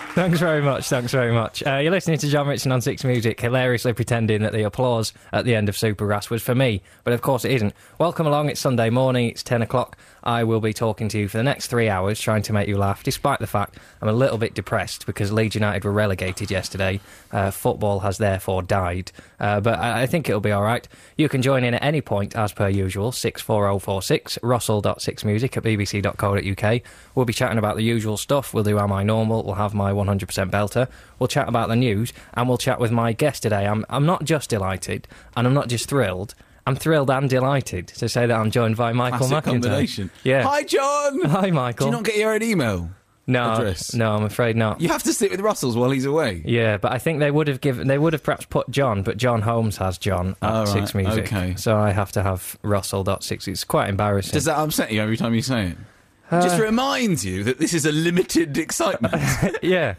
Thanks very much. You're listening to John Ritson on Six Music, hilariously pretending that the applause at the end of Supergrass was for me, but of course it isn't. Welcome along, it's Sunday morning, it's 10 o'clock. I will be talking to you for the next 3 hours, trying to make you laugh, despite the fact I'm a little bit depressed because Leeds United were relegated yesterday. Football has therefore died, but I think it'll be alright. You can join in at any point, as per usual, 64046, russell.6music at bbc.co.uk. We'll be chatting about the usual stuff. We'll do Am I Normal, we'll have my 100% belter, we'll chat about the news, and we'll chat with my guest today. I'm not just delighted, and I'm not just thrilled, I'm thrilled and delighted to say that I'm joined by Michael Classic McIntyre. Combination. Yeah. Hi, John! Hi, Michael. Do you not get your own email address? No, I'm afraid not. You have to sit with Russell's while he's away. Yeah, but I think they would have perhaps put John, but John Holmes has John at Six Music. Okay. So I have to have Russell.6. It's quite embarrassing. Does that upset you every time you say it? Just reminds you that this is a limited excitement. Yeah,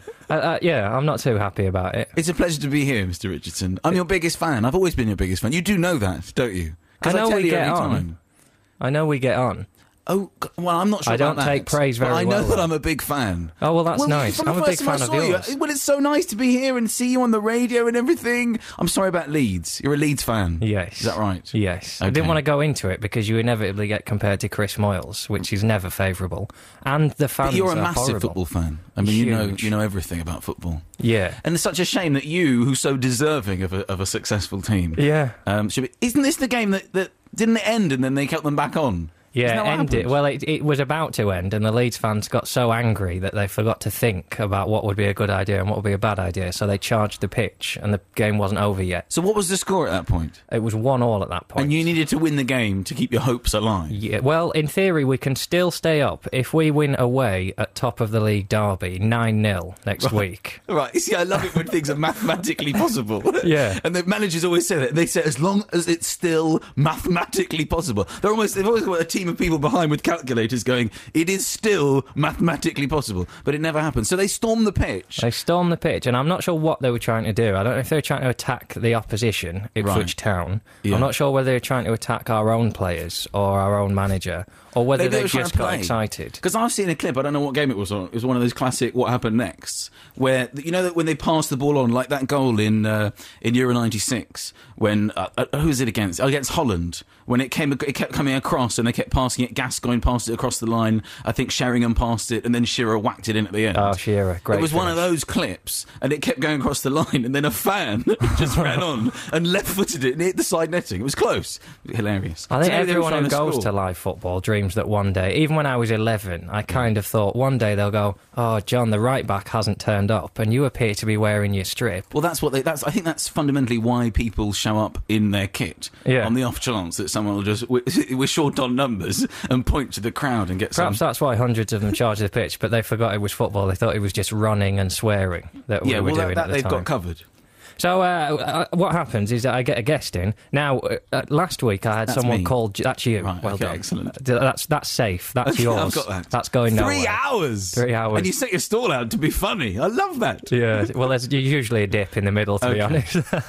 I'm not too happy about it. It's a pleasure to be here, Mr. Richardson. I'm your biggest fan. I've always been your biggest fan. You do know that, don't you? I know tell we you get every on. time. I know we get on. Oh, well, I'm not sure I about don't that. take praise very but I know well, that though. I'm a big fan. Oh, well, that's nice. from I'm the a big first time fan I of saw yours. you. Well, it's so nice to be here and see you on the radio and everything. I'm sorry about Leeds. You're a Leeds fan. Yes. Is that right? Yes. I Okay. didn't want to go into it because you inevitably get compared to Chris Moyles, which is never favourable. And the fans But you're a are massive horrible. football fan. I mean, Huge. you know everything about football. Yeah. And it's such a shame that you, who's so deserving of a successful team, Yeah. should be. Isn't this the game that didn't it end and then they kept them back on? Isn't Yeah, that what ended. happened? Well, it was about to end, and the Leeds fans got so angry that they forgot to think about what would be a good idea and what would be a bad idea, so they charged the pitch, and the game wasn't over yet. So what was the score at that point? It was 1-1 at that point. And you needed to win the game to keep your hopes alive. Yeah, well, in theory, we can still stay up if we win away at top of the league derby 9-0 next week. Right, see, I love it when things are mathematically possible. Yeah. And the managers always say that. They say, as long as it's still mathematically possible. They've always got a team of people behind with calculators going, it is still mathematically possible. But it never happens. So they storm the pitch. They stormed the pitch, and I'm not sure what they were trying to do. I don't know if they were trying to attack the opposition, Ipswich Right. Town. Yeah. I'm not sure whether they were trying to attack our own players or our own manager, or whether Maybe they they were trying just to got play. excited. Because I've seen a clip, I don't know what game it was on, it was one of those classic What Happened Next, where, you know that when they passed the ball on, like that goal in Euro 96, when, who was it against? Against Holland, when it kept coming across and they kept passing it, Gascoigne passed it across the line, I think Sheringham passed it, and then Shearer whacked it in at the end. Oh, Shearer, great. It was one of finish. those clips, and it kept going across the line, and then a fan just ran on and left-footed it and hit the side netting. It was close. Hilarious. I think So maybe they were everyone who trying goes score. to live football dreams that one day, even when I was 11, I kind of thought one day they'll go, oh, John, the right back hasn't turned up, and you appear to be wearing your strip. Well, that's what I think that's fundamentally why people show up in their kit. Yeah. On the off chance that someone will just, we're short on numbers, and point to the crowd and get Perhaps some. that's why hundreds of them charged the pitch, but they forgot it was football. They thought it was just running and swearing that we Yeah, were well, doing that at the they've time. got covered. So what happens is that I get a guest in. Now, last week I had That's someone me. called... That's you. Right, well okay, done. excellent. That's safe. That's Okay, yours. I've got that. That's going nowhere. 3 hours! 3 hours. And you set your stall out to be funny. I love that. Yeah, well, there's usually a dip in the middle, to be Okay.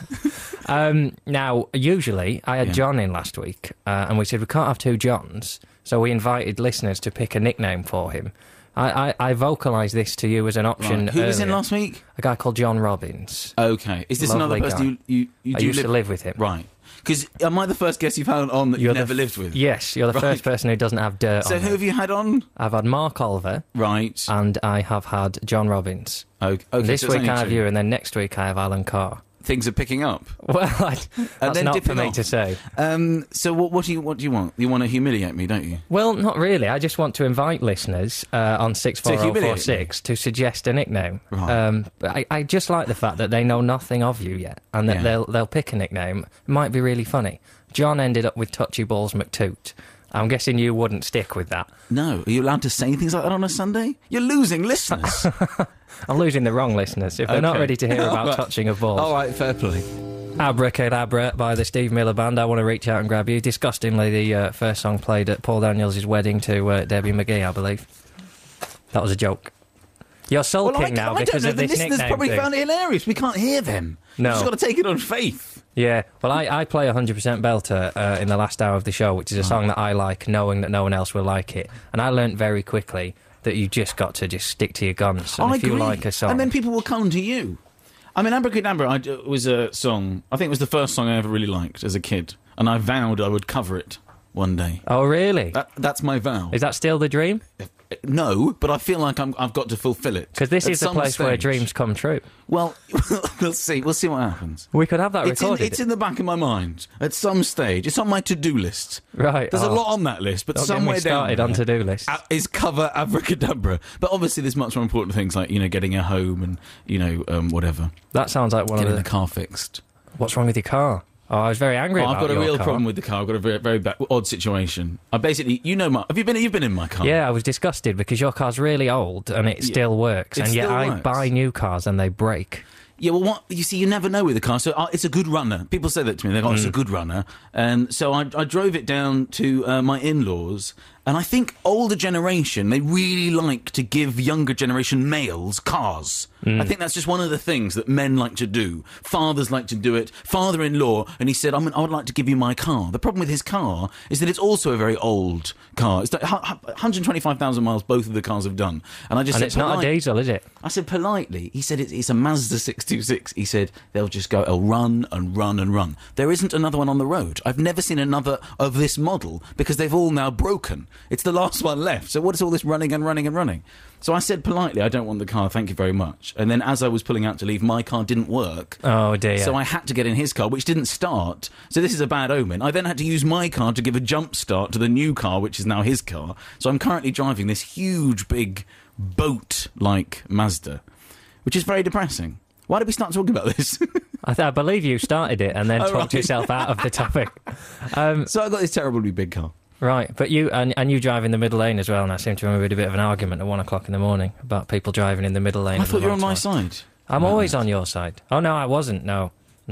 honest. Now, usually, I had Yeah. John in last week, and we said we can't have two Johns, so we invited listeners to pick a nickname for him. I vocalised this to you as an option. Right. Who was in earlier. last week? A guy called John Robbins. Okay. Is this Lovely another person you I do used to live with him. Right. Because am I the first guest you've had on that you've the never f- lived with? Yes, you're the Right. first person who doesn't have dirt So on who him. have you had on? I've had Mark Oliver, Right. and I have had John Robbins. Okay. This so it's week only I have two. you, and then next week I have Alan Carr. Things are picking up. Well, that's then not for dipping me off. to say. So what do you want? You want to humiliate me, don't you? Well, not really. I just want to invite listeners on 64046 to suggest a nickname. Right. But I just like the fact that they know nothing of you yet, and that Yeah. they'll pick a nickname. It might be really funny. John ended up with Touchy Balls McToot. I'm guessing you wouldn't stick with that. No. Are you allowed to say things like that on a Sunday? You're losing listeners. I'm losing the wrong listeners if they're not Okay. ready to hear about All right. touching of balls. All right, fair play. Abracadabra by the Steve Miller Band. I want to reach out and grab you. Disgustingly, the first song played at Paul Daniels' wedding to Debbie McGee, I believe. That was a joke. You're sulking now because of the this listeners nickname probably thing. found it hilarious. We can't hear them. No. You've just got to take it on faith. Yeah, well, I play 100% Belter in the last hour of the show, which is a song that I like, knowing that no one else will like it. And I learnt very quickly that you just got to just stick to your guns. And I if you agree. like a song, And then people will come to you. I mean, Abracadabra was a song, I think it was the first song I ever really liked as a kid, and I vowed I would cover it one day. oh really? That's my vow. Is that still the dream? No, but I feel like I've got to fulfil it. Because this at is the some place where stage. dreams come true. Well, we'll see. We'll see what happens. We could have that recorded. It's in the back of my mind at some stage. It's on my to-do list. Right. There's a lot on that list, but Don't somewhere get me down started there on to-do list. is cover Abracadabra. But obviously, there's much more important things like getting a home and whatever. That sounds like one Getting of the the... car fixed. What's wrong with your car? Oh, I was very angry Oh, about I've got a your real car. problem with the car. I've got a very, very odd situation. I basically, you've been in my car. Yeah, I was disgusted because your car's really old and it still works. It And yet still I works. buy new cars and they break. Yeah, well, what you see, you never know with the car. So it's a good runner. People say that to me. They go, "It's a good runner." And so I drove it down to my in-laws, and I think older generation, they really like to give younger generation males cars. I think that's just one of the things that men like to do. Fathers like to do it. Father-in-law, and he said, I would like to give you my car. The problem with his car is that it's also a very old car. It's like 125,000 miles both of the cars have done. And I just And said, it's not a diesel, is it? I said politely, he said it's a Mazda 626. He said they'll run and run and run. There isn't another one on the road. I've never seen another of this model because they've all now broken. It's the last one left. So what is all this running and running and running? So I said politely, I don't want the car, thank you very much. And then as I was pulling out to leave, my car didn't work. Oh, dear. So I had to get in his car, which didn't start. So this is a bad omen. I then had to use my car to give a jump start to the new car, which is now his car. So I'm currently driving this huge, big, boat-like Mazda, which is very depressing. Why did we start talking about this? I believe you started it and then Oh, talked right. yourself out of the topic. So I got this terribly big car. Right, but you and you drive in the middle lane as well, and I seem to remember we had a bit of an argument at 1 o'clock in the morning about people driving in the middle lane. I of thought the you were on my motorway. side. I'm always on your side. Oh, no, I wasn't. No.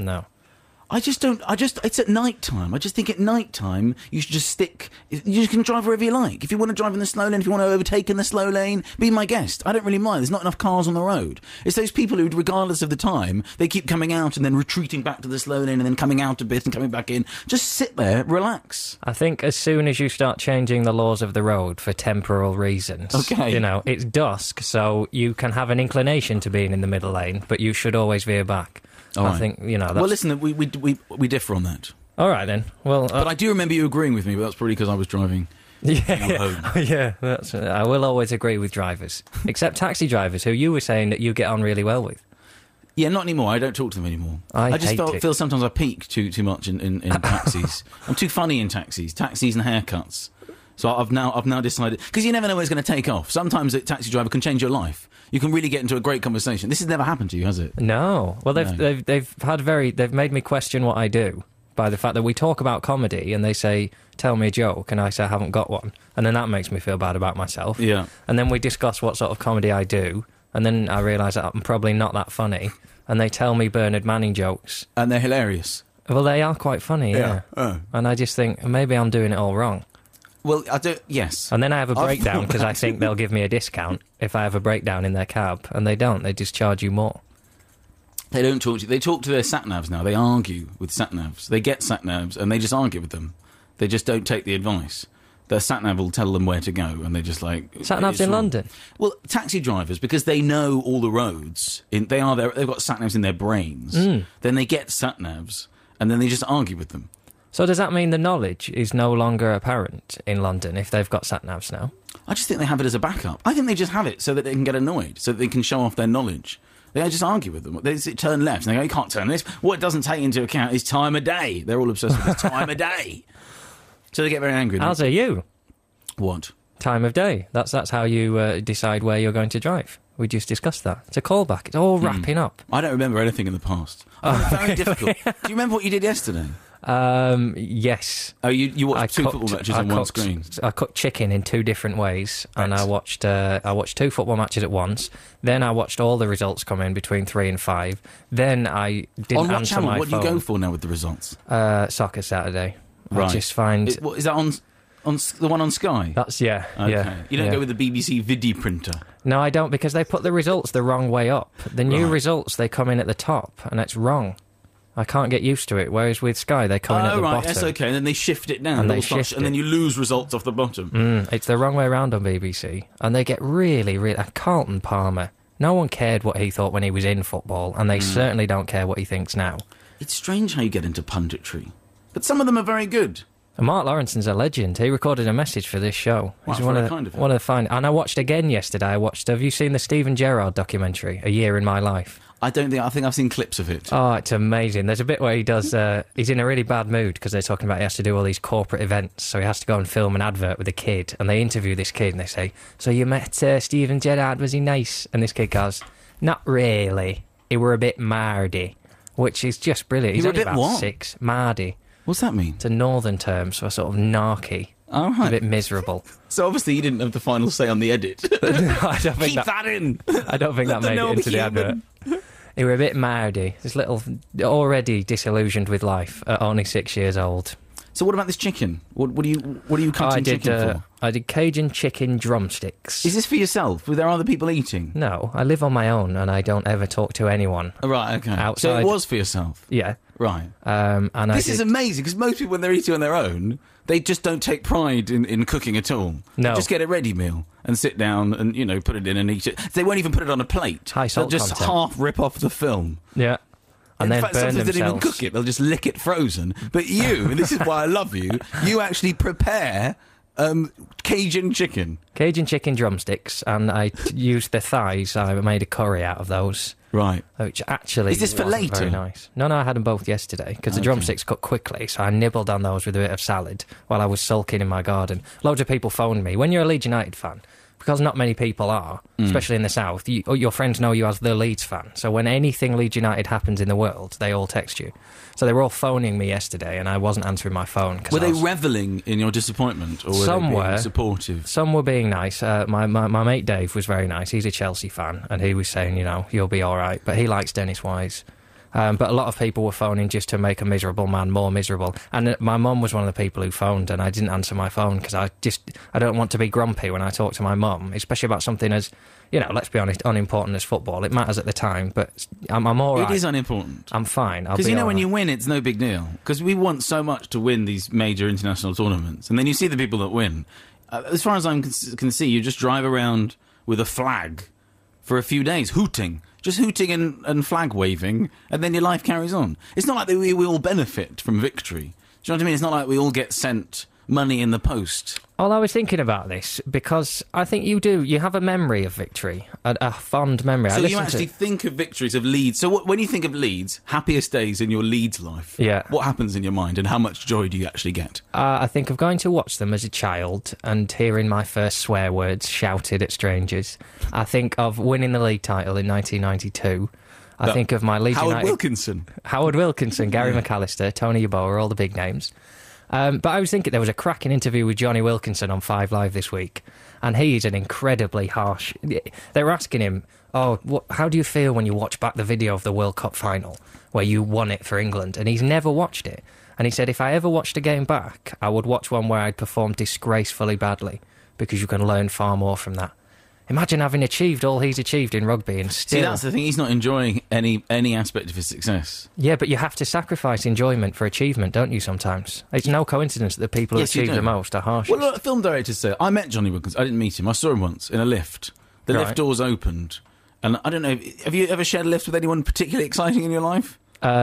It's at night time. I just think at night time, you should just you can drive wherever you like. If you want to drive in the slow lane, if you want to overtake in the slow lane, be my guest. I don't really mind. There's not enough cars on the road. It's those people who, regardless of the time, they keep coming out and then retreating back to the slow lane and then coming out a bit and coming back in. Just sit there, relax. I think as soon as you start changing the laws of the road for temporal reasons, Okay. it's dusk, so you can have an inclination to being in the middle lane, but you should always veer back. All I right. think, that's... Well, listen, we differ on that. All right, then. Well, But I do remember you agreeing with me, but that's probably because I was driving. yeah, yeah, I will always agree with drivers, except taxi drivers, who you were saying that you get on really well with. Yeah, not anymore. I don't talk to them anymore. I just hate it. feel sometimes I peak too much in taxis. I'm too funny in taxis and haircuts. So I've now decided, because you never know where it's going to take off. Sometimes a taxi driver can change your life. You can really get into a great conversation. This has never happened to you, has it? No. Well, No. they've made me question what I do by the fact that we talk about comedy and they say, tell me a joke, and I say I haven't got one. And then that makes me feel bad about myself. Yeah. And then we discuss what sort of comedy I do, and then I realise that I'm probably not that funny, and they tell me Bernard Manning jokes. And they're hilarious. Well, they are quite funny, yeah. Oh. And I just think, maybe I'm doing it all wrong. Well, I don't. Yes. And then I have a I've breakdown thought because I that think they'll give me a discount if I have a breakdown in their cab, and they don't. They just charge you more. They don't talk to you. They talk to their sat-navs now. They argue with sat-navs. They get sat-navs and they just argue with them. They just don't take the advice. Their sat-nav will tell them where to go, and they're just like... Sat-navs it's in wrong. London? Well, taxi drivers, because they know all the roads, they've got sat-navs in their brains. Then they get sat-navs, and then they just argue with them. So does that mean the knowledge is no longer apparent in London if they've got sat-navs now? I just think they have it as a backup. I think they just have it so that they can get annoyed, so that they can show off their knowledge. They just argue with them. They just turn left, and they go, you can't turn this. What it doesn't take into account is time of day. They're all obsessed with this time of day. So they get very angry. As are you. What? Time of day. That's how you decide where you're going to drive. We just discussed that. It's a callback. It's all wrapping up. I don't remember anything in the past. Oh, it's very difficult. Do you remember what you did yesterday? Yes. Oh, you watched two cooked- football matches on one screen. I cooked chicken in two different ways, and I watched two football matches at once. Then I watched all the results come in between 3 and 5. Then I didn't On what answer channel? my What do phone. you go for now with the results? Soccer Saturday. Right. I just find Is that on the one on Sky? that's yeah. Okay. Yeah, You don't yeah. go with the BBC video printer. No, I don't, because they put the results the wrong way up. The new Right. results, they come in at the top, and it's wrong. I can't get used to it. Whereas with Sky, they come in at the bottom. Yes, okay. And then they shift it down. And they shift and then you lose results off the bottom. It's the wrong way around on BBC. And they get really, really... Carlton Palmer, no one cared what he thought when he was in football, and they certainly don't care what he thinks now. It's strange how you get into punditry. But some of them are very good. And Mark Lawrenson's a legend. He recorded a message for this show. Wow, He's one of the fine... And I watched again yesterday. Have you seen the Stephen Gerrard documentary, A Year in My Life? I think I've seen clips of it. Oh, it's amazing. There's a bit where he does... he's in a really bad mood because they're talking about he has to do all these corporate events, so he has to go and film an advert with a kid, and they interview this kid, and they say, so you met Stephen Gerrard, was he nice? And this kid goes, not really. He were a bit mardy, which is just brilliant. He's only about 6. Mardy. What's that mean? It's a northern term, so a sort of narky. Oh, right. A bit miserable. So obviously you didn't have the final say on the edit. I don't think Keep that in! I don't think that made it into the advert. He were a bit mardy. This little, already disillusioned with life at only 6 years old. So what about this chicken? What are you cutting chicken for? I did Cajun chicken drumsticks. Is this for yourself? Were there other people eating? No, I live on my own and I don't ever talk to anyone. Right, okay. Outside. So it was for yourself? Yeah. Right. This is amazing, because most people, when they're eating on their own, they just don't take pride in cooking at all. No. They just get a ready meal and sit down and, put it in and eat it. They won't even put it on a plate. High salt They'll just content. half rip off the film. Yeah. And in then fact, burn sometimes themselves. they don't even cook it. They'll just lick it frozen. But you, and this is why I love you, you actually prepare Cajun chicken. Cajun chicken drumsticks, and I used the thighs. I made a curry out of those. Right. Which actually is this for wasn't later? Very nice. No, I had them both yesterday because the drumsticks cooked quickly, so I nibbled on those with a bit of salad while I was sulking in my garden. Loads of people phoned me. When you're a Leeds United fan, because not many people are, especially in the south, your friends know you as the Leeds fan. So when anything Leeds United happens in the world, they all text you. So they were all phoning me yesterday, and I wasn't answering my phone. Were they revelling in your disappointment, or were they being supportive? Some were being nice. My mate Dave was very nice. He's a Chelsea fan, and he was saying, you'll be all right. But he likes Dennis Wise. But a lot of people were phoning just to make a miserable man more miserable. And my mum was one of the people who phoned, and I didn't answer my phone because I don't want to be grumpy when I talk to my mum, especially about something as, let's be honest, unimportant as football. It matters at the time, but I'm all right. It is unimportant. I'm fine. Because when you win, it's no big deal. Because we want so much to win these major international tournaments, and then you see the people that win. As far as I can see, you just drive around with a flag for a few days, hooting. Just hooting and flag waving, and then your life carries on. It's not like we all benefit from victory. Do you know what I mean? It's not like we all get sent money in the post. Well, I was thinking about this because I think you do. You have a memory of victory, a fond memory. So you actually think of victories of Leeds. So when you think of Leeds, happiest days in your Leeds life, what happens in your mind and how much joy do you actually get? I think of going to watch them as a child and hearing my first swear words shouted at strangers. I think of winning the league title in 1992. I think of my Leeds United... Howard Wilkinson, Gary McAllister, Tony Yeboah, all the big names. But I was thinking there was a cracking interview with Johnny Wilkinson on 5 Live this week, and he's an incredibly harsh... They were asking him, how do you feel when you watch back the video of the World Cup final, where you won it for England? And he's never watched it. And he said, if I ever watched a game back, I would watch one where I'd performed disgracefully badly, because you can learn far more from that. Imagine having achieved all he's achieved in rugby and still... See, that's the thing. He's not enjoying any aspect of his success. Yeah, but you have to sacrifice enjoyment for achievement, don't you, sometimes? It's no coincidence that the people who achieve the most are harshest. Well, look, film directors say... I met Johnny Wilkinson. I didn't meet him. I saw him once in a lift. The lift doors opened. And I don't know... Have you ever shared a lift with anyone particularly exciting in your life?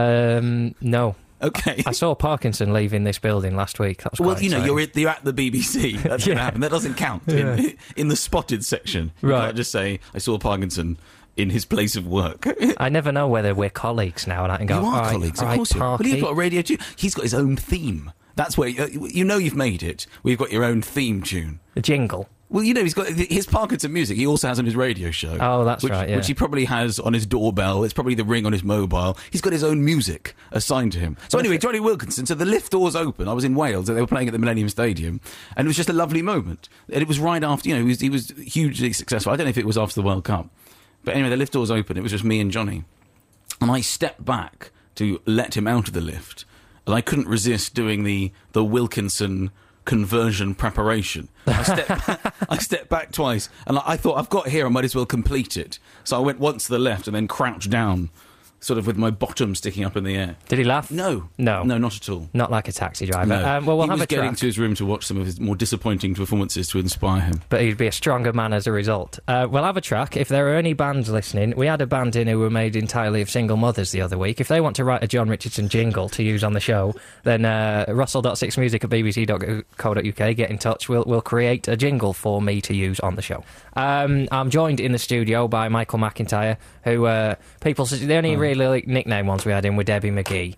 No. Okay. I saw Parkinson leaving this building last week. That was quite exciting. you're at the BBC. That's going to happen. That doesn't count in the spotted section. You can't just say, I saw Parkinson in his place of work. I never know whether we're colleagues now, and I can go, you are colleagues, of course you are. Well, you've got a radio tune. He's got his own theme. That's where, you've made it. We've got your own theme tune. A jingle. Well, he's got his Parkinson music. He also has on his radio show. Oh, that's right, yeah. Which he probably has on his doorbell. It's probably the ring on his mobile. He's got his own music assigned to him. So anyway, Johnny Wilkinson, so the lift doors open. I was in Wales, and they were playing at the Millennium Stadium, and it was just a lovely moment. And it was right after, he was hugely successful. I don't know if it was after the World Cup. But anyway, the lift doors open. It was just me and Johnny. And I stepped back to let him out of the lift, and I couldn't resist doing the Wilkinson conversion preparation. I stepped back twice, and I thought, I've got here, I might as well complete it. So I went once to the left and then crouched down sort of with my bottom sticking up in the air. Did he laugh? No, No. not at all. Not like a taxi driver. No. Well, we'll he have was a getting track, to his room to watch some of his more disappointing performances to inspire him. but he'd be a stronger man as a result. We'll have a track. If there are any bands listening, we had a band in who were made entirely of single mothers the other week. If they want to write a John Richardson jingle to use on the show, then russell.6music@bbc.co.uk, get in touch. We'll create a jingle for me to use on the show. I'm joined in the studio by Michael McIntyre, who the only really nickname ones we had in were Debbie McGee.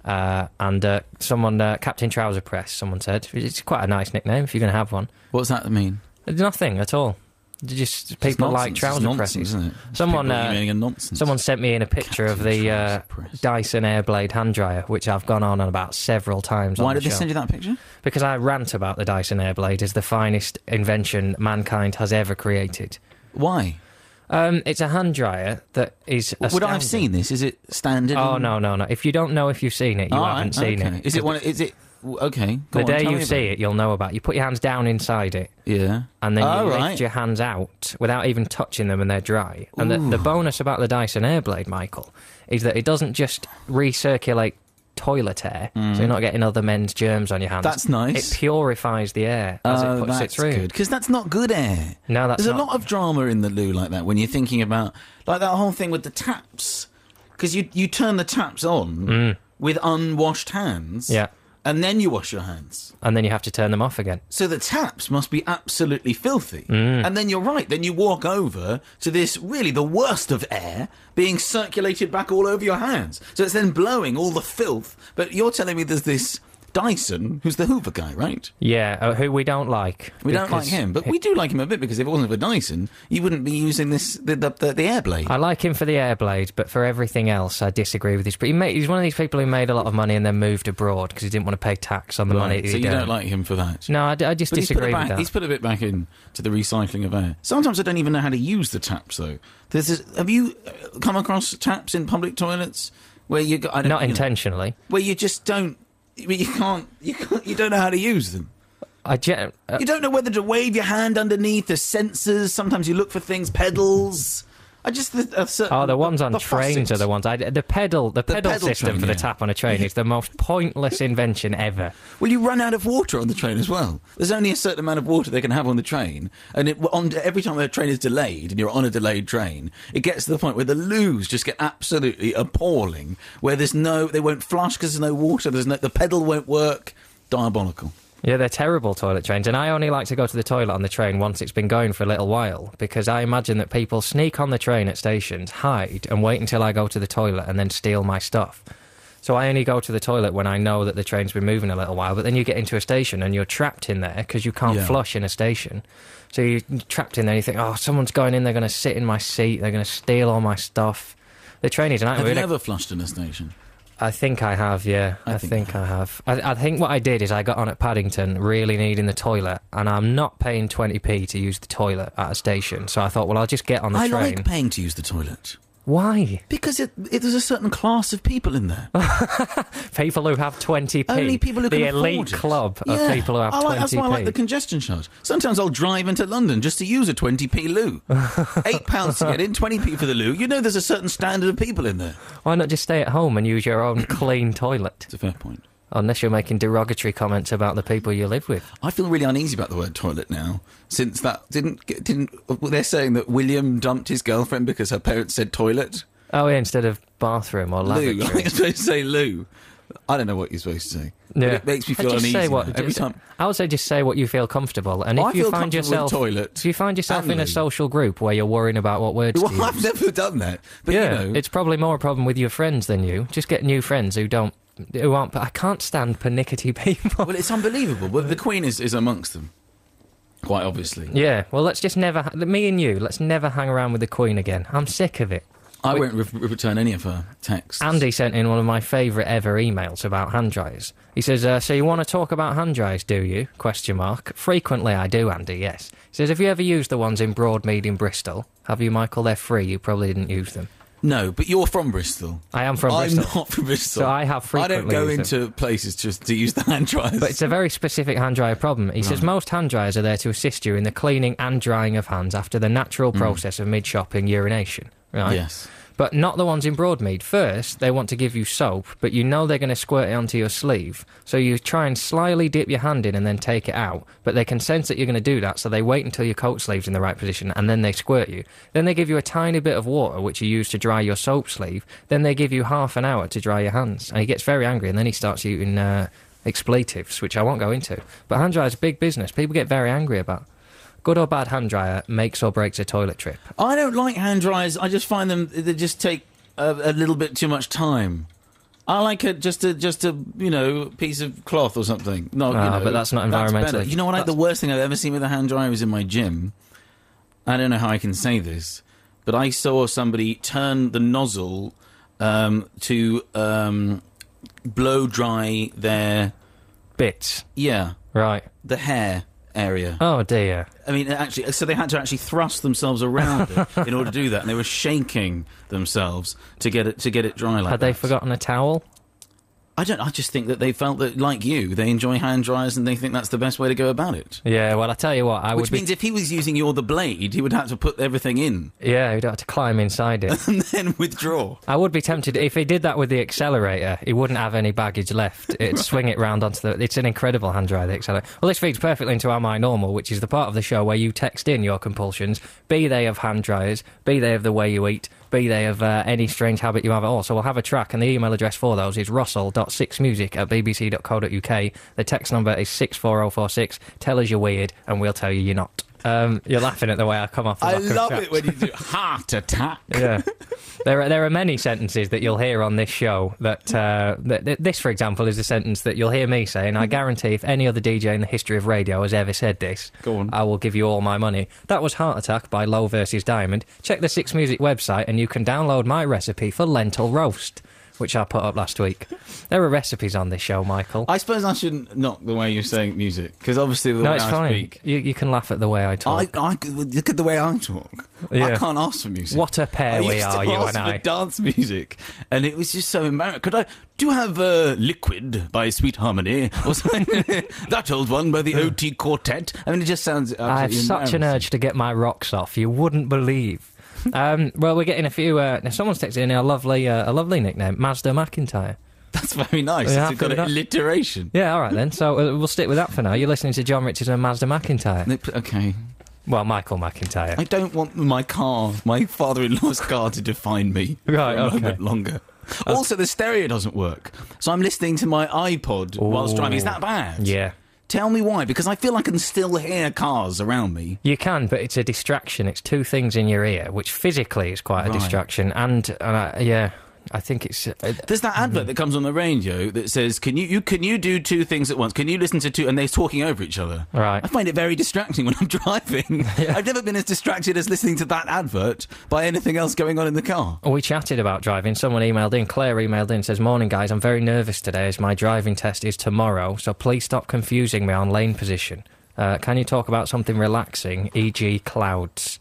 And someone, Captain Trouser Press, someone said. It's quite a nice nickname if you're going to have one. What's that mean? Nothing at all. Just people like trouser presses. Isn't it? Someone nonsense. Someone sent me in a picture of the Dyson Airblade hand dryer, which I've gone on about several times. Why on the did they show. send you that picture? Because I rant about the Dyson Airblade as the finest invention mankind has ever created. Why? It's a hand dryer that is Would I have astounding. seen this? Is it standard? Oh, no. If you don't know if you've seen it, you haven't seen okay. it. Is it one? Is it okay? The day tell you me see about it, you'll know about it. You put your hands down inside it, Yeah. and then you lift right. your hands out without even touching them, and they're dry. And the bonus about the Dyson Airblade, Michael, is that it doesn't just recirculate toilet air, so you're not getting other men's germs on your hands. That's nice. It purifies the air as it puts it that's through. good, because that's not good air. No, that's There's not. a lot of drama in the loo like that when you're thinking about like that whole thing with the taps, because you turn the taps on with unwashed hands, Yeah. and then you wash your hands. And then you have to turn them off again. So the taps must be absolutely filthy. And then you're right, then you walk over to this, really the worst of air, being circulated back all over your hands. So it's then blowing all the filth. But you're telling me there's this Dyson, who's the Hoover guy, right? Yeah, who we don't like. We don't like him, but we do like him a bit, because if it wasn't for Dyson, you wouldn't be using the Airblade. I like him for the Airblade, but for everything else, I disagree with his. He's one of these people who made a lot of money and then moved abroad because he didn't want to pay tax on the money. So you don't like him for that? No, I just But disagree with that. He's put a bit back in to the recycling of air. Sometimes I don't even know how to use the taps, though. Have you come across taps in public toilets where you got Not intentionally. where you just don't? You don't know how to use them. You don't know whether to wave your hand underneath. There's sensors. Sometimes you look for things, pedals. The ones on trains are the ones. The pedal system train, for the yeah. tap on a train is the most pointless invention ever. Well, you run out of water on the train as well. There's only a certain amount of water they can have on the train, and every time a train is delayed, and you're on a delayed train, it gets to the point where the loos just get absolutely appalling. Where they won't flush because there's no water. The pedal won't work. Diabolical. Yeah, they're terrible toilet trains, and I only like to go to the toilet on the train once it's been going for a little while, because I imagine that people sneak on the train at stations, hide, and wait until I go to the toilet and then steal my stuff. So I only go to the toilet when I know that the train's been moving a little while, but then you get into a station and you're trapped in there because you can't flush in a station. So you're trapped in there and you think, oh, someone's going in, they're going to sit in my seat, they're going to steal all my stuff. The train is an Have you ever flushed in a station? I think I have, yeah. I think I have. I think what I did is I got on at Paddington really needing the toilet, and I'm not paying 20p to use the toilet at a station, so I thought, well, I'll just get on the train. I like paying to use the toilet. Why? Because there's a certain class of people in there. People who have 20p. Only people who the can elite afford it. club of people who have 20p. That's why I like the congestion charge. Sometimes I'll drive into London just to use a 20p loo. £8 to get in, 20p for the loo. You know there's a certain standard of people in there. Why not just stay at home and use your own clean toilet? It's a fair point. Unless you're making derogatory comments about the people you live with. I feel really uneasy about the word toilet now, since that didn't. They're saying that William dumped his girlfriend because her parents said toilet. Oh, yeah, instead of bathroom or lavatory. Loo. I think you're supposed to say loo. I don't know what you're supposed to say. Yeah. But it makes me feel Just uneasy say now. Every time. I would say just say what you feel comfortable. And I if you feel find comfortable yourself, with toilet if you find yourself and in a loo. social group where you're worrying about what words to Well, use, I've never done that. But yeah, you know, it's probably more a problem with your friends than you. Just get new friends who aren't. But I can't stand pernickety people. well, it's unbelievable. But the Queen is amongst them, quite obviously. Yeah, well, let's just never. Me and you, let's never hang around with the Queen again. I'm sick of it. I won't return any of her texts. Andy sent in one of my favourite ever emails about hand dryers. He says, so you want to talk about hand dryers, do you? ? Frequently I do, Andy, yes. He says, have you ever used the ones in Broadmead in Bristol? Have you, Michael? They're free. You probably didn't use them. No, but you're from Bristol. I am from I'm Bristol. not from Bristol. So I have frequently I don't go used into places just to use the hand dryers. But it's a very specific hand dryer problem. He says most hand dryers are there to assist you in the cleaning and drying of hands after the natural process of mid-shopping urination. Right? Yes. But not the ones in Broadmead. First, they want to give you soap, but you know they're going to squirt it onto your sleeve. So you try and slyly dip your hand in and then take it out. But they can sense that you're going to do that, so they wait until your coat sleeve's in the right position, and then they squirt you. Then they give you a tiny bit of water, which you use to dry your soap sleeve. Then they give you half an hour to dry your hands. And he gets very angry, and then he starts using expletives, which I won't go into. But hand dryer's big business. People get very angry about. Good or bad hand dryer makes or breaks a toilet trip. I don't like hand dryers. I just find they just take a little bit too much time. I like just a piece of cloth or something. No, but that's not environmentally. Better. You know what? The worst thing I've ever seen with a hand dryer was in my gym. I don't know how I can say this, but I saw somebody turn the nozzle to blow dry their bits. Yeah, right. The hair area. Oh dear. I mean, actually, so they had to actually thrust themselves around it in order to do that, and they were shaking themselves to get it dry like that. Had they forgotten a towel? I just think that they felt that, like you, they enjoy hand dryers and they think that's the best way to go about it. Yeah, well, I tell you what, Which means if he was using the blade, he would have to put everything in. Yeah, he'd have to climb inside it. And then withdraw. I would be tempted, if he did that with the accelerator, he wouldn't have any baggage left. It'd swing it round onto the... It's an incredible hand dryer, the accelerator. Well, this feeds perfectly into Am I Normal, which is the part of the show where you text in your compulsions, be they of hand dryers, be they of the way you eat, be they of any strange habit you have at all. So we'll have a track, and the email address for those is russell.sixmusic@bbc.co.uk. The text number is 64046. Tell us you're weird, and we'll tell you you're not. You're laughing at the way I come off the I love it when you do heart attack. Yeah. There are many sentences that you'll hear on this show that this, for example, is a sentence that you'll hear me saying, I guarantee if any other DJ in the history of radio has ever said this, go on, I will give you all my money. That was Heart Attack by Low vs Diamond. Check the Six Music website and you can download my recipe for lentil roast, which I put up last week. There are recipes on this show, Michael. I suppose I shouldn't knock the way you're saying music, because obviously the way I speak... You can laugh at the way I talk. Look at the way I talk. Yeah. I can't ask for music. What a pair we are, you and I. For dance music, and it was just so embarrassing. Do you have Liquid by Sweet Harmony, or something? That old one by the OT Quartet? I mean, it just sounds absolutely I have such an urge to get my rocks off. You wouldn't believe. Well, we're getting a few... now, someone's texted in a lovely nickname, Mazda McIntyre. That's very nice. It's got an alliteration. Yeah, all right then. So we'll stick with that for now. You're listening to John Richards and Mazda McIntyre. Okay. Well, Michael McIntyre. I don't want my father-in-law's car to define me for a moment longer. Also, the stereo doesn't work. So I'm listening to my iPod whilst driving. Is that bad? Yeah. Tell me why, because I feel like I can still hear cars around me. You can, but it's a distraction. It's two things in your ear, which physically is quite a distraction. And I think it's... There's that advert that comes on the radio that says, can you do two things at once? Can you listen to two... And they're talking over each other. Right. I find it very distracting when I'm driving. Yeah. I've never been as distracted as listening to that advert by anything else going on in the car. We chatted about driving. Someone emailed in, Claire emailed in, says, morning guys, I'm very nervous today as my driving test is tomorrow, so please stop confusing me on lane position. Can you talk about something relaxing, e.g. clouds?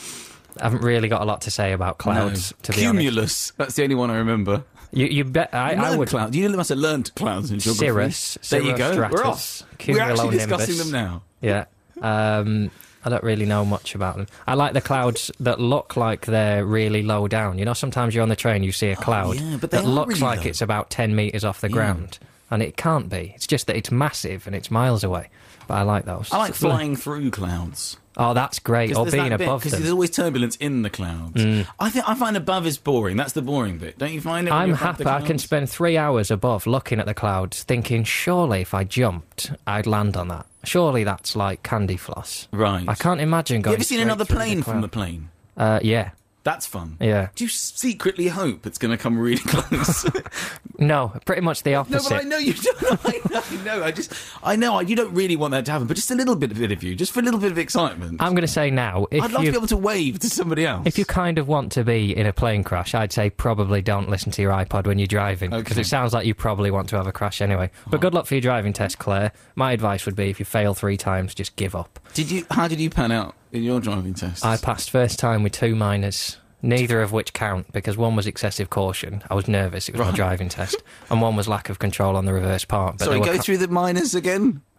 I haven't really got a lot to say about clouds, to be Cumulus. honest. That's the only one I remember. You bet. I would. Clouds. You must have learnt clouds in geography. Cirrus. There you go. Stratus, we're off. We're actually discussing them now. Yeah. I don't really know much about them. I like the clouds that look like they're really low down. You know, sometimes you're on the train, you see a cloud that looks like it's about 10 metres off the ground. And it can't be. It's just that it's massive and it's miles away. But I like those. I like flying through clouds. Oh, that's great. Or being above them. Because there's always turbulence in the clouds. I find above is boring. That's the boring bit. Don't you find it? I'm happy. I can spend 3 hours above looking at the clouds thinking, surely if I jumped, I'd land on that. Surely that's like candy floss. Right. I can't imagine going. You ever seen another plane from the plane? Yeah. That's fun. Yeah. Do you secretly hope it's going to come really close? No, pretty much the opposite. No, but I know you don't. I know. You don't really want that to happen, but just a little bit of you, just for a little bit of excitement. I'm going to say now, I'd love to be able to wave to somebody else. If you kind of want to be in a plane crash, I'd say probably don't listen to your iPod when you're driving, because it sounds like you probably want to have a crash anyway. But good luck for your driving test, Claire. My advice would be, if you fail 3 times, just give up. How did you pan out in your driving test? I passed first time with 2 minors. Neither of which count, because one was excessive caution. I was nervous. It was my driving test. And one was lack of control on the reverse part. But Sorry, go through the minors again?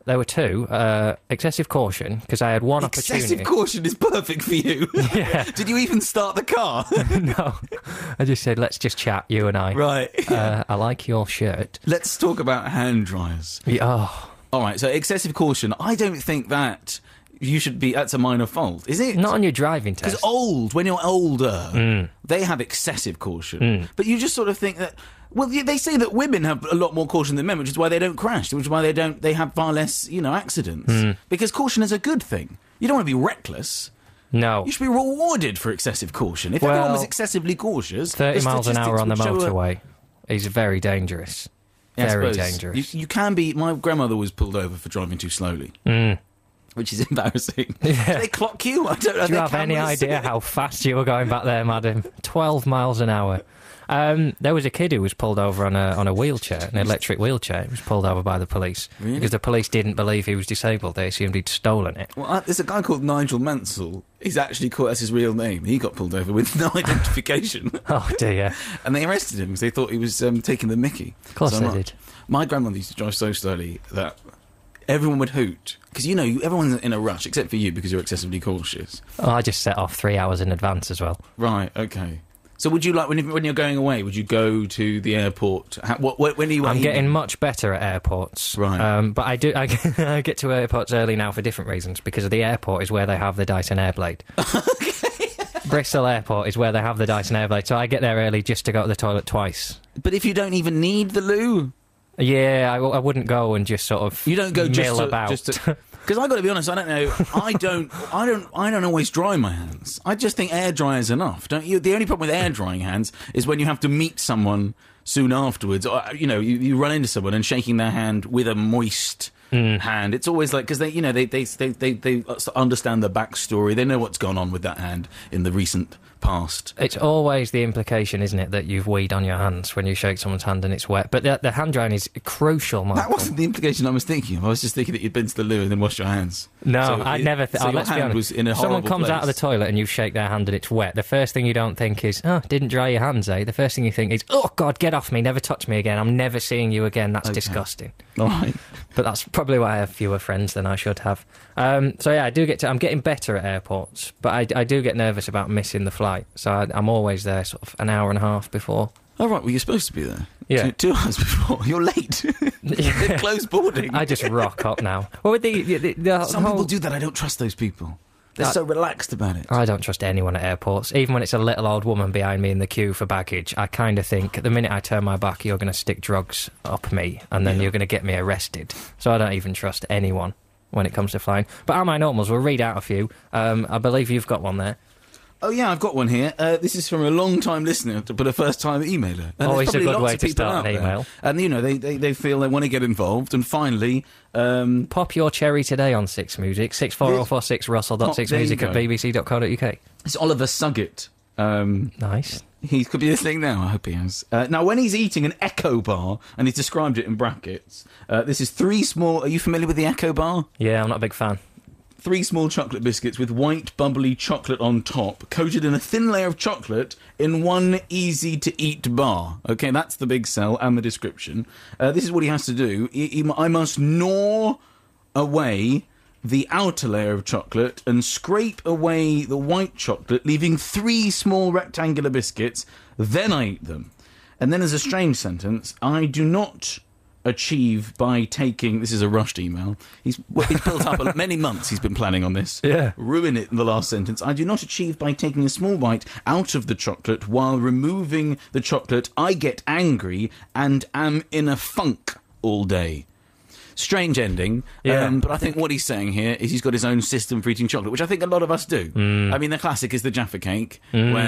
There were two. Excessive caution, because I had one Excessive opportunity. caution is perfect for you. Yeah. Did you even start the car? No. I just said, let's just chat, you and I. Right. I like your shirt. Let's talk about hand dryers. Yeah, oh, All right, so excessive caution. I don't think that you should be... That's a minor fault, is it? not on your driving test. Because when you're older, they have excessive caution. But you just sort of think that... Well, they say that women have a lot more caution than men, which is why they don't crash, which is why they have far less, accidents. Because caution is a good thing. You don't want to be reckless. No. You should be rewarded for excessive caution. If everyone was excessively cautious... 30 the miles an hour on the statistics would show motorway is very dangerous. Yeah, I Very suppose. dangerous. You can be... My grandmother was pulled over for driving too slowly. Which is embarrassing. Yeah. Do they clock you? I don't know. Do you have any idea how fast you were going back there, madam? 12 miles an hour. There was a kid who was pulled over on a wheelchair, an electric wheelchair. He was pulled over by the police. Really? Because the police didn't believe he was disabled. They assumed he'd stolen it. Well, there's a guy called Nigel Mansell. He's actually called... That's his real name. He got pulled over with no identification. Oh, dear. And they arrested him because they thought he was taking the mickey. Of course they did. My grandmother used to drive so slowly that everyone would hoot. Because, everyone's in a rush, except for you, because you're excessively cautious. Oh, I just set off 3 hours in advance as well. Right, okay. So would you like, when you're going away, would you go to the airport? When are you... I'm getting much better at airports. Right. But I get to airports early now for different reasons, because the airport is where they have the Dyson Airblade. Bristol Airport is where they have the Dyson Airblade, so I get there early just to go to the toilet twice. But if you don't even need the loo... Yeah, I wouldn't go and just sort of You don't go mill about. Because I've got to be honest, I don't know. I don't always dry my hands. I just think air dryer's enough, don't you? The only problem with air drying hands is when you have to meet someone soon afterwards, or you run into someone and shaking their hand with a moist hand. It's always like, because they understand the backstory. They know what's gone on with that hand in the recent past. It's always the implication, isn't it, that you've weed on your hands when you shake someone's hand and it's wet. But the hand drying is crucial, Michael. That wasn't the implication I was thinking of. I was just thinking that you'd been to the loo and then washed your hands. No, So I'd never... so your let's be hand honest. was in a Someone horrible comes out of the place. toilet and you shake their hand and it's wet. The first thing you don't think is, oh, didn't dry your hands, eh? The first thing you think is, oh, God, get off me, never touch me again. I'm never seeing you again. That's disgusting. All right. But that's probably why I have fewer friends than I should have. So yeah, I'm getting better at airports, but I do get nervous about missing the flight. So I'm always there sort of an hour and a half before. All right, well, you're supposed to be there. Yeah. 2 hours before. You're late. They've closed boarding. I just rock up now. Well, with the Some whole... people do that. I don't trust those people. They're so relaxed about it. I don't trust anyone at airports. Even when it's a little old woman behind me in the queue for baggage, I kind of think, the minute I turn my back, you're going to stick drugs up me, and then you're going to get me arrested. So I don't even trust anyone when it comes to flying. But Am I Normals? We'll read out a few. I believe you've got one there. Oh, yeah, I've got one here. This is from a long-time listener, but a first-time emailer. And Always there's a probably good lots way of to people start out an there. email. And, they feel they want to get involved. And finally... Pop your cherry today on Six Music, 64046 russell.sixmusic there at you go. bbc.co.uk. It's Oliver Suggett. Nice. He could be listening now. I hope he has. Now, when he's eating an Echo bar, and he's described it in brackets, this is 3 small... Are you familiar with the Echo bar? Yeah, I'm not a big fan. 3 small chocolate biscuits with white, bubbly chocolate on top, coated in a thin layer of chocolate in one easy-to-eat bar. Okay, that's the big sell and the description. This is what he has to do. I must gnaw away the outer layer of chocolate and scrape away the white chocolate, leaving 3 small rectangular biscuits. Then I eat them. And then there's a strange sentence. I do not... achieve by taking... This is a rushed email. He's built up many months he's been planning on this. Yeah. Ruin it in the last sentence. I do not achieve by taking a small bite out of the chocolate while removing the chocolate. I get angry and am in a funk all day. Strange ending. Yeah. But I think what he's saying here is he's got his own system for eating chocolate, which I think a lot of us do. I mean, the classic is the Jaffa cake,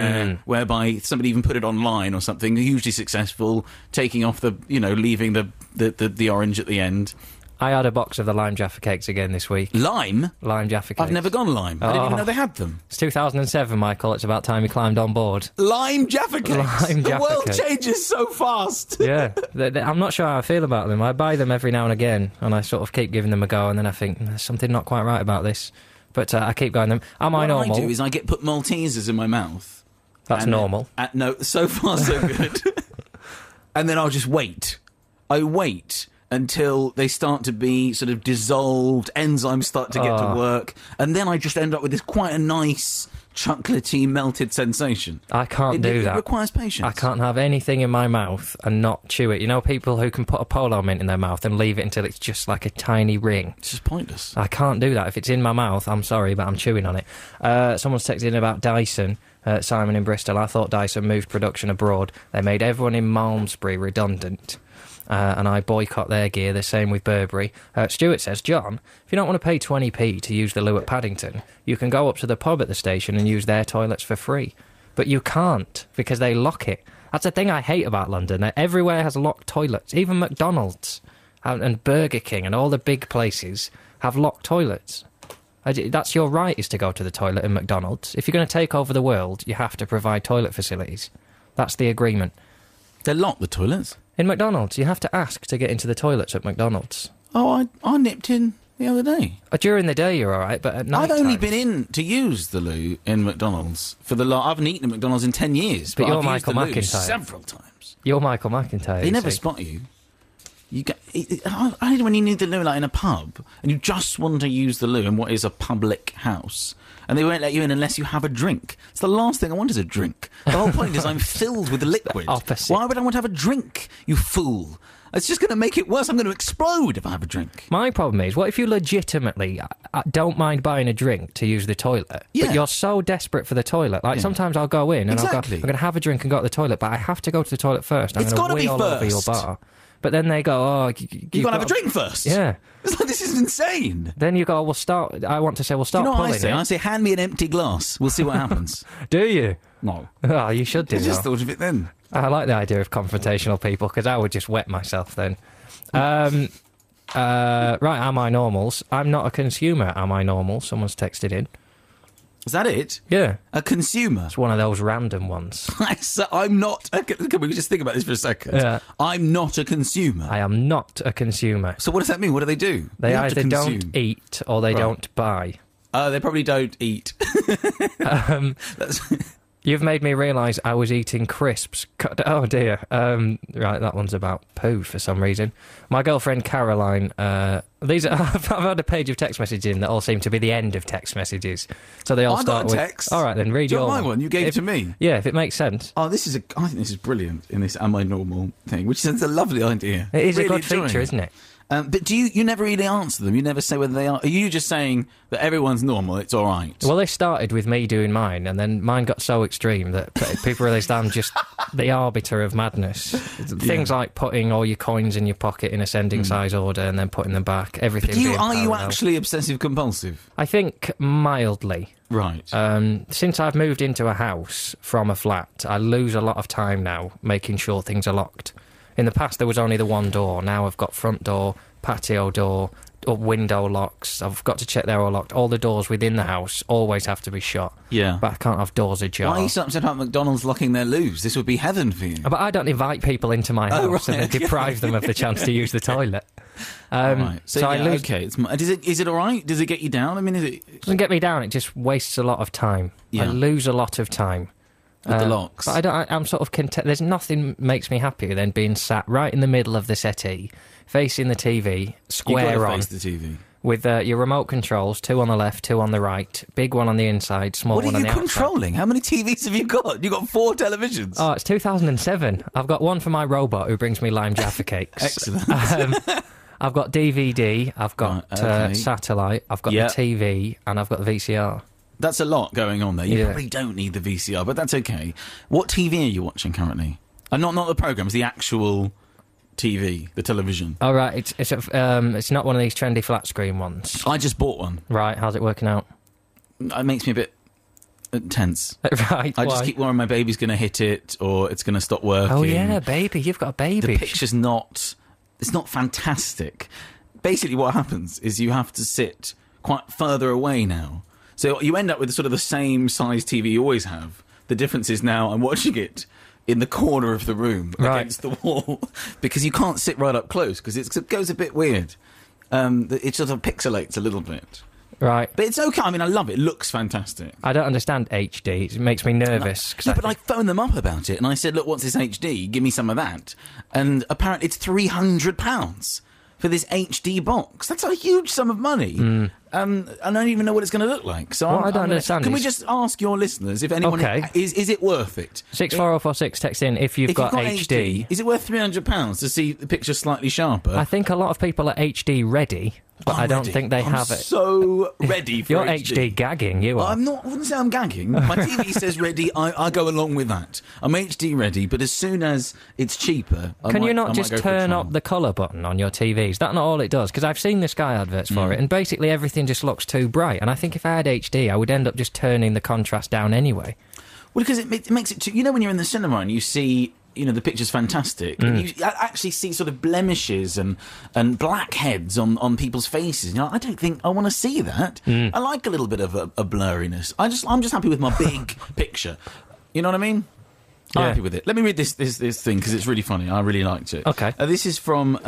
whereby somebody even put it online or something, hugely successful, taking off leaving the orange at the end. I had a box of the lime Jaffa cakes again this week. Lime? Lime Jaffa cakes. I've never gone lime. I didn't even know they had them. It's 2007, Michael. It's about time you climbed on board. Lime Jaffa cakes? Lime the Jaffa world cake. changes so fast. Yeah. I'm not sure how I feel about them. I buy them every now and again, and I sort of keep giving them a go, and then I think, there's something not quite right about this. But I keep going them. Am I normal? What I do is I put Maltesers in my mouth. That's normal. No, so far so good. And then I'll just wait. I wait. until they start to be sort of dissolved, enzymes start to get to work, and then I just end up with this quite a nice, chocolatey, melted sensation. I can't do that. It requires patience. I can't have anything in my mouth and not chew it. You know people who can put a polo mint in their mouth and leave it until it's just like a tiny ring? It's just pointless. I can't do that. If it's in my mouth, I'm sorry, but I'm chewing on it. Someone's texted in about Dyson. Simon in Bristol. I thought Dyson moved production abroad. They made everyone in Malmesbury redundant. And I boycott their gear. The same with Burberry. Stuart says, John, if you don't want to pay 20p to use the loo at Paddington, you can go up to the pub at the station and use their toilets for free. But you can't, because they lock it. That's the thing I hate about London. Everywhere has locked toilets. Even McDonald's and Burger King and all the big places have locked toilets. That's your right, is to go to the toilet in McDonald's. If you're going to take over the world, you have to provide toilet facilities. That's the agreement. They lock the toilets? In McDonald's, you have to ask to get into the toilets at McDonald's. Oh, I nipped in the other day. During the day, you're all right, but at night I've only been in to use the loo in McDonald's for I haven't eaten at McDonald's in 10 years. But you're I've Michael used the loo McIntyre. several times. You're Michael McIntyre. They never spot you. Only when you need the loo, like in a pub, and you just want to use the loo in what is a public house, and they won't let you in unless you have a drink. It's the last thing I want is a drink. The whole point is I'm filled with liquid. Opposite. Why would I want to have a drink, you fool? It's just going to make it worse. I'm going to explode if I have a drink. My problem is, what if you legitimately don't mind buying a drink to use the toilet, but you're so desperate for the toilet? Like, sometimes I'll go in and I'll go, I'm going to have a drink and go to the toilet, but I have to go to the toilet first. I'm going to wee all over your bar. But then they go, you've got to have a drink first. Yeah. It's like, this is insane. Then you go, we'll start pulling it. I say, hand me an empty glass. We'll see what happens. Do you? No. Oh, you should do. I just thought of it then. I like the idea of confrontational people, because I would just wet myself then. Right, am I normals? I'm not a consumer, am I normal? Someone's texted in. Is that it? Yeah. A consumer? It's one of those random ones. I'm not... Can we just think about this for a second? Yeah. I'm not a consumer. I am not a consumer. So what does that mean? What do they do? They either don't eat or they don't buy. They probably don't eat. You've made me realise I was eating crisps. Oh, dear. Right, that one's about poo for some reason. My girlfriend Caroline... I've had a page of text messages in that all seem to be the end of text messages. So they all start with... text. All right, then, read your my one. You gave it to me. Yeah, if it makes sense. Oh, I think this is brilliant in this Am I Normal thing, which is a lovely idea. It is really a good feature, isn't it? But do you never really answer them? You never say whether they are... Are you just saying that everyone's normal, it's all right? Well, they started with me doing mine, and then mine got so extreme that people realised I'm just the arbiter of madness. Things like putting all your coins in your pocket in ascending size order and then putting them back, everything being Are you parallel. actually obsessive-compulsive? I think mildly. Right. Since I've moved into a house from a flat, I lose a lot of time now making sure things are locked. In the past, there was only the one door. Now I've got front door, patio door, or window locks. I've got to check they're all locked. All the doors within the house always have to be shut. Yeah. But I can't have doors ajar. Why are you so upset about McDonald's locking their loos? This would be heaven for you. But I don't invite people into my house and then deprive them of the chance to use the toilet. Right. So I lose... Okay. Is it all right? Does it get you down? I mean, It doesn't get me down. It just wastes a lot of time. Yeah. I lose a lot of time. With the locks. But I'm sort of content. There's nothing makes me happier than being sat right in the middle of the settee, facing the TV, square on, face the TV. with your remote controls, 2 on the left, 2 on the right, big one on the inside, small one on the outside. What are you controlling? How many TVs have you got? You've got 4 televisions. Oh, it's 2007. I've got one for my robot who brings me lime Jaffa cakes. Excellent. I've got DVD, I've got satellite, I've got the TV, and I've got the VCR. That's a lot going on there. You probably don't need the VCR, but that's okay. What TV are you watching currently? Not the programmes, the actual TV, the television. Oh, right. It's not one of these trendy flat screen ones. I just bought one. Right. How's it working out? It makes me a bit tense. Right. I just keep worrying my baby's going to hit it or it's going to stop working. Oh, yeah, baby. You've got a baby. The picture's not... It's not fantastic. Basically, what happens is you have to sit quite further away now. So you end up with sort of the same size TV you always have. The difference is now I'm watching it in the corner of the room against the wall because you can't sit right up close because it goes a bit weird. It sort of pixelates a little bit. Right. But it's okay. I mean, I love it. It looks fantastic. I don't understand HD. It makes me nervous. But I phoned them up about it and I said, look, what's this HD? Give me some of that. And apparently it's £300. for this HD box. That's a huge sum of money. I don't even know what it's going to look like. So What I don't understand Can we is- just ask your listeners if anyone Okay. is it worth it? 64046 text in if you've got HD. Is it worth £300 to see the picture slightly sharper? I think a lot of people are HD ready, but I'm I don't ready. think they I'm have it. so ready for You're HD gagging, you are. I'm not. I wouldn't say I'm gagging. My TV says ready. I go along with that. I'm HD ready, but as soon as it's cheaper, Can you I not might just go for a turn trial. up the colour button on your TVs? Is that not all it does? Because I've seen the Sky adverts for it, and basically everything just looks too bright. And I think if I had HD, I would end up just turning the contrast down anyway. Well, because it makes it too. You know, when you're in the cinema and you see, the picture's fantastic, and you actually see sort of blemishes and blackheads on people's faces. I don't think I want to see that. I like a little bit of a blurriness. I'm just happy with my big picture. You know what I mean? I'm Yeah. happy with it. Let me read this thing because it's really funny. I really liked it. Okay. This is from.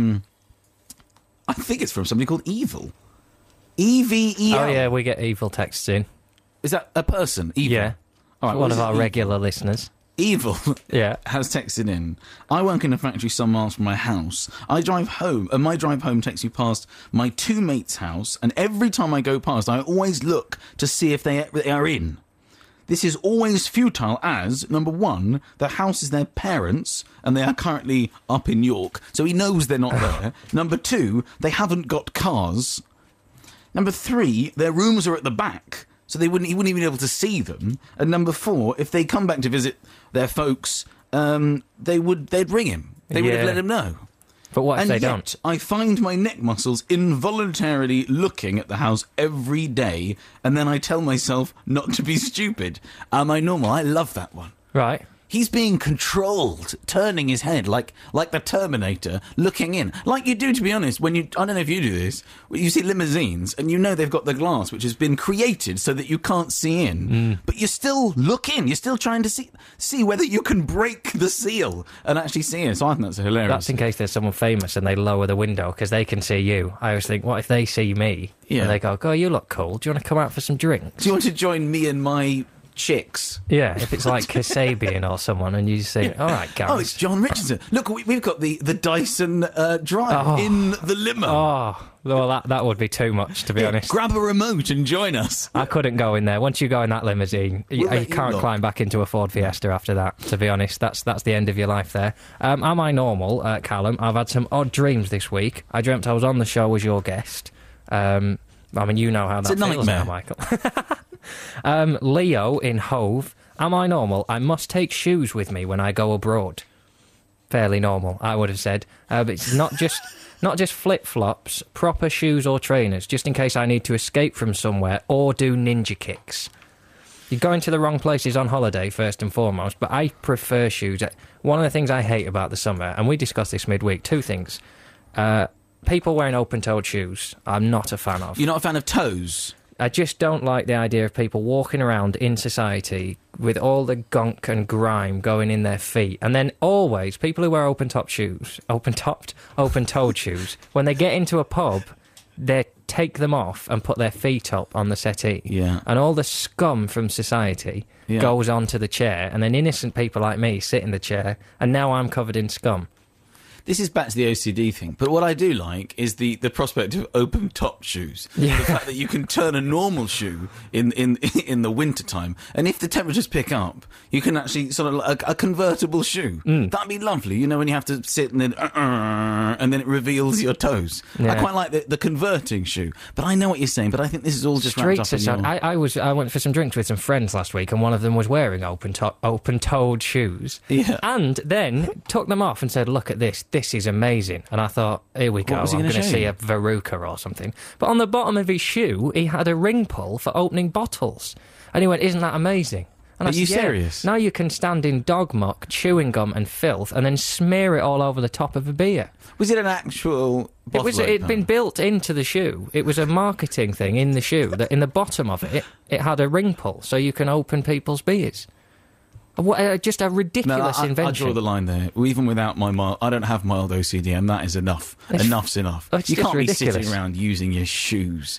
I think it's from somebody called Evil. EVEL. Oh, yeah, we get evil texts in. Is that a person? Evil. Yeah. All right, One what of is our it? regular listeners. Evil Yeah. has texted in. I work in a factory some miles from my house. I drive home, and my drive home takes me past my two mates' house, and every time I go past, I always look to see if they are in. This is always futile as, number one, the house is their parents, and they are currently up in York, so he knows they're not there. Number two, they haven't got cars. Number three, their rooms are at the back, so he wouldn't even be able to see them. And number four, if they come back to visit their folks, they'd ring him. They would have Yeah. let him know. But what if And they yet, don't? I find my neck muscles involuntarily looking at the house every day, and then I tell myself not to be stupid. Am I normal? I love that one. Right. He's being controlled, turning his head like the Terminator, looking in. Like you do, to be honest, when I don't know if you do this, you see limousines and you know they've got the glass which has been created so that you can't see in. But you still look in, you're still trying to see whether you can break the seal and actually see it. So I think that's hilarious. That's in case there's someone famous and they lower the window because they can see you. I always think, what if they see me? Yeah. And they go, you look cool. Do you want to come out for some drinks? Do you want to join me and my chicks? Yeah, if it's like Kasabian or someone and you just say, all right, guys. Oh, it's John Richardson. Look, we've got the Dyson dryer in the limo. Oh, well, that would be too much, to be honest. Grab a remote and join us. I couldn't go in there. Once you go in that limousine, you let you can't lot. climb back into a Ford Fiesta after that, to be honest. That's the end of your life there. Am I normal, Callum? I've had some odd dreams this week. I dreamt I was on the show as your guest. I mean, you know how that It's a feels nightmare. now, Michael. Leo in Hove. Am I normal? I must take shoes with me when I go abroad. Fairly normal, I would have said. But it's not just flip-flops, proper shoes or trainers, just in case I need to escape from somewhere or do ninja kicks. You're going to the wrong places on holiday, first and foremost, but I prefer shoes. One of the things I hate about the summer, and we discussed this midweek, two things. People wearing open-toed shoes, I'm not a fan of. You're not a fan of toes? I just don't like the idea of people walking around in society with all the gunk and grime going in their feet. And then always, people who wear open-toed shoes, when they get into a pub, they take them off and put their feet up on the settee. Yeah. And all the scum from society goes onto the chair, and then innocent people like me sit in the chair, and now I'm covered in scum. This is back to the OCD thing, but what I do like is the prospect of open top shoes. Yeah. The fact that you can turn a normal shoe in the winter time, and if the temperatures pick up, you can actually sort of like a convertible shoe. That'd be lovely, when you have to sit and then it reveals your toes. Yeah. I quite like the converting shoe, but I know what you're saying. But I think this is all just wrapped up Streets in are so, your... I went for some drinks with some friends last week, and one of them was wearing open-toed shoes. Yeah. And then took them off and said, "Look at this. This is amazing." And I thought, here we go. was he I'm gonna going to show see you? a Veruca or something. But on the bottom of his shoe, he had a ring pull for opening bottles. And he went, "Isn't that amazing?" And Are I you said, "Yeah, serious? Now you can stand in dog muck, chewing gum and filth, and then smear it all over the top of a beer." Was it an actual bottle It'd opener? been built into the shoe. It was a marketing thing in the shoe that in the bottom of it had a ring pull so you can open people's beers. Just a ridiculous I invention. draw the line there. Even without my mild, I don't have mild OCD, and that is enough. Enough's enough. It's You just can't be ridiculous. sitting around using your shoes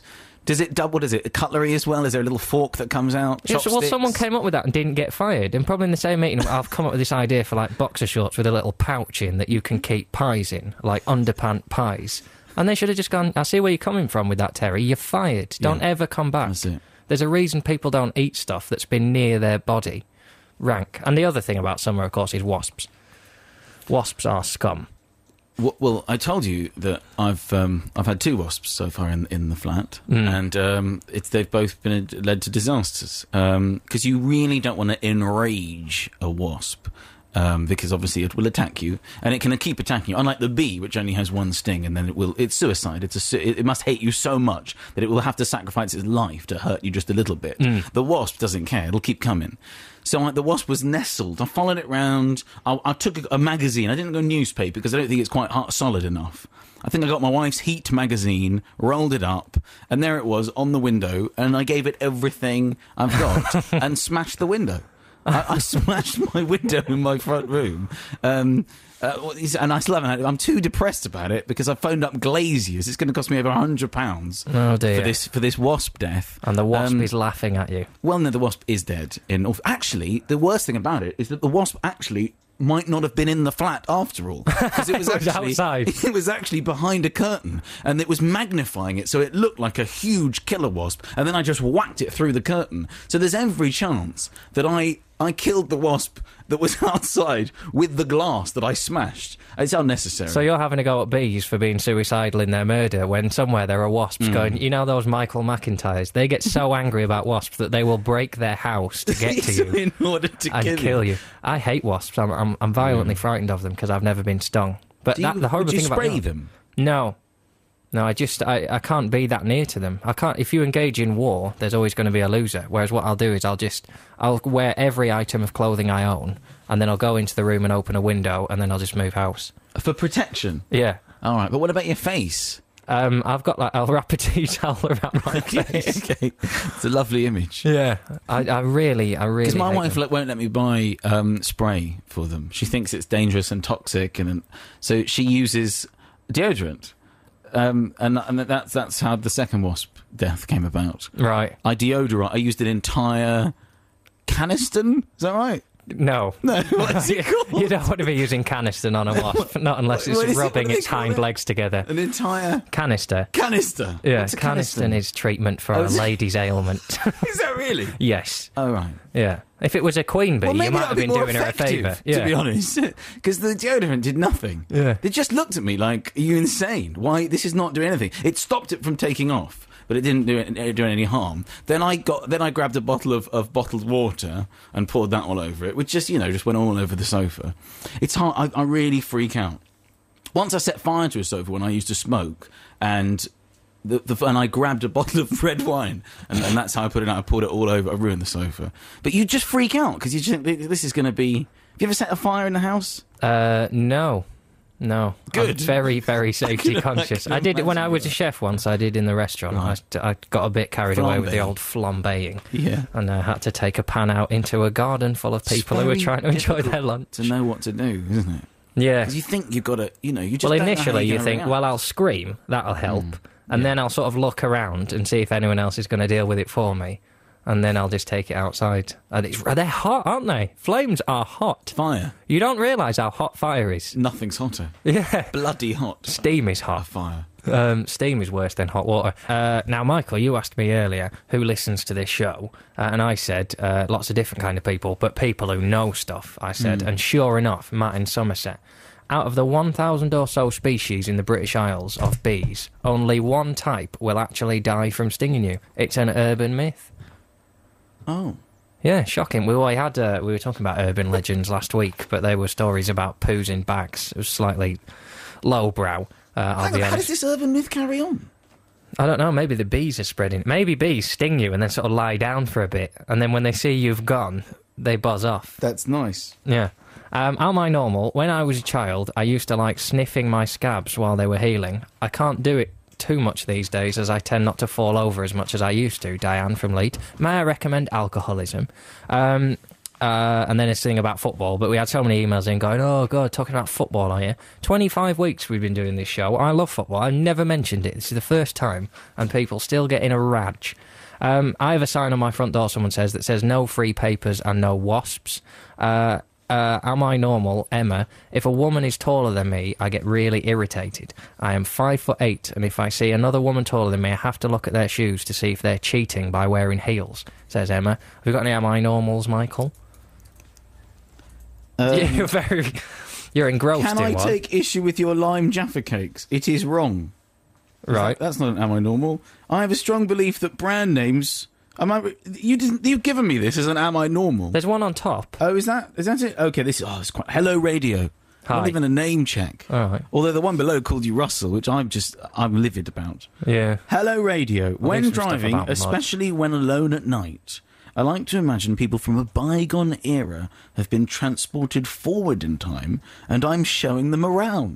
Does it double? What is it? Cutlery as well? Is there a little fork that comes out? Yes, well, Chopsticks? someone came up with that and didn't get fired. And probably in the same meeting, I've come up with this idea for, like, boxer shorts with a little pouch in that you can keep pies in, like underpant pies. And they should have just gone, I see where you're coming from with that, Terry. You're fired. Don't ever come back. That's it. There's a reason people don't eat stuff that's been near their body. Rank. And the other thing about summer, of course, is wasps. Wasps are scum. Well, I told you that I've had 2 wasps so far in the flat, and they've both been led to disasters. Because you really don't want to enrage a wasp, because obviously it will attack you, and it can keep attacking you. Unlike the bee, which only has 1 sting, and then it's suicide. It must hate you so much that it will have to sacrifice its life to hurt you just a little bit. The wasp doesn't care; it'll keep coming. So the wasp was nestled. I followed it round. I took a magazine. I didn't go newspaper because I don't think it's quite solid enough. I think I got my wife's Heat magazine, rolled it up, and there it was on the window, and I gave it everything I've got and smashed the window. I smashed my window in my front room. And I still haven't had it. I'm too depressed about it because I phoned up Glaziers. It's going to cost me over £100 Oh, dear. for this wasp death. And the wasp is laughing at you. Well, no, the wasp is dead. Actually, the worst thing about it is that the wasp actually might not have been in the flat after all, because it was outside. It was actually behind a curtain, and it was magnifying it so it looked like a huge killer wasp. And then I just whacked it through the curtain. So there's every chance that I killed the wasp that was outside with the glass that I smashed. It's unnecessary. So you're having to go at bees for being suicidal in their murder when somewhere there are wasps going, you know those Michael McIntyres? They get so angry about wasps that they will break their house to get to you in order to and kill you. I hate wasps. I'm violently frightened of them because I've never been stung. But the horrible would you thing about spray them? No, I can't be that near to them. I can't. If you engage in war, there's always going to be a loser. Whereas what I'll do is I'll wear every item of clothing I own, and then I'll go into the room and open a window, and then I'll just move house. For protection? Yeah. All right, but what about your face? I've got I'll wrap a tea towel around my face. Okay. It's a lovely image. Yeah. I really Because my wife them. won't let me buy spray for them. She thinks it's dangerous and toxic, and so she uses deodorant. And that's how the second wasp death came about. Right. I used an entire canister. Is that right? No. What's it called? You don't want to be using Caniston on a wasp, not unless it's rubbing its hind legs together. An entire Canister. canister. Yeah, What's a Caniston is treatment for a lady's ailment. Is that really? Yes. Oh, right. Yeah. If it was a queen bee, Well, you maybe might that have would be been more doing her a effective, favour. to be honest. Because the deodorant did nothing. Yeah. They just looked at me like, are you insane? Why? This is not doing anything. It stopped it from taking off, but it didn't do any harm. Then I grabbed a bottle of bottled water and poured that all over it, which just went all over the sofa. It's hard. I really freak out. Once I set fire to a sofa when I used to smoke, and and I grabbed a bottle of red wine, and that's how I put it out. I poured it all over. I ruined the sofa. But you just freak out because you just think this is going to be. Have you ever set a fire in the house? No. Good. I'm very, very safety conscious. I did it when I was a chef once. I did in the restaurant. Right. I got a bit carried away with the old flambeing. Yeah. And I had to take a pan out into a garden full of people who were trying to enjoy their lunch. To know what to do, isn't it? Yeah. Because you think you've got to, you just Well, don't know how initially you're you gonna think, react. well, I'll scream. That'll help. And then I'll sort of look around and see if anyone else is going to deal with it for me. And then I'll just take it outside. And they're hot, aren't they? Flames are hot. Fire. You don't realise how hot fire is. Nothing's hotter. Yeah. Bloody hot. Steam is A hot. fire. Steam is worse than hot water. Now, Michael, you asked me earlier who listens to this show, and I said lots of different kind of people, but people who know stuff, I said. And sure enough, Matt in Somerset. Out of the 1,000 or so species in the British Isles of bees, only one type will actually die from stinging you. It's an urban myth. Oh. Yeah, shocking. We were talking about urban legends last week, but they were stories about poos in bags. It was slightly lowbrow, I'll be honest. How does this urban myth carry on? I don't know, maybe the bees are spreading. Maybe bees sting you and then sort of lie down for a bit, and then when they see you've gone, they buzz off. That's nice. Yeah. Am I normal? When I was a child, I used to like sniffing my scabs while they were healing. I can't do it too much these days, as I tend not to fall over as much as I used to. Diane from Leeds. May I recommend alcoholism? and then it's thing about football. But we had so many emails in going, oh, God, talking about football, are you? 25 weeks we've been doing this show. I love football. I've never mentioned it. This is the first time, and people still get in a rage. I have a sign on my front door, someone says, that says no free papers and no wasps. Am I normal, Emma? If a woman is taller than me, I get really irritated. I am 5'8", and if I see another woman taller than me, I have to look at their shoes to see if they're cheating by wearing heels, says Emma. Have you got any Am I normals, Michael? You're engrossed in one. Can I take issue with your lime Jaffa cakes? It is wrong. Right. That's not an Am I normal? I have a strong belief that brand names... You've given me this as an Am I normal? There's one on top. Oh, is that it? Okay, it's quite... Hello Radio. Hi. Not even a name check. All right. Although the one below called you Russell, which I'm livid about. Yeah. Hello Radio. I'll When do some stuff driving, about mud. especially when alone at night, I like to imagine people from a bygone era have been transported forward in time, and I'm showing them around.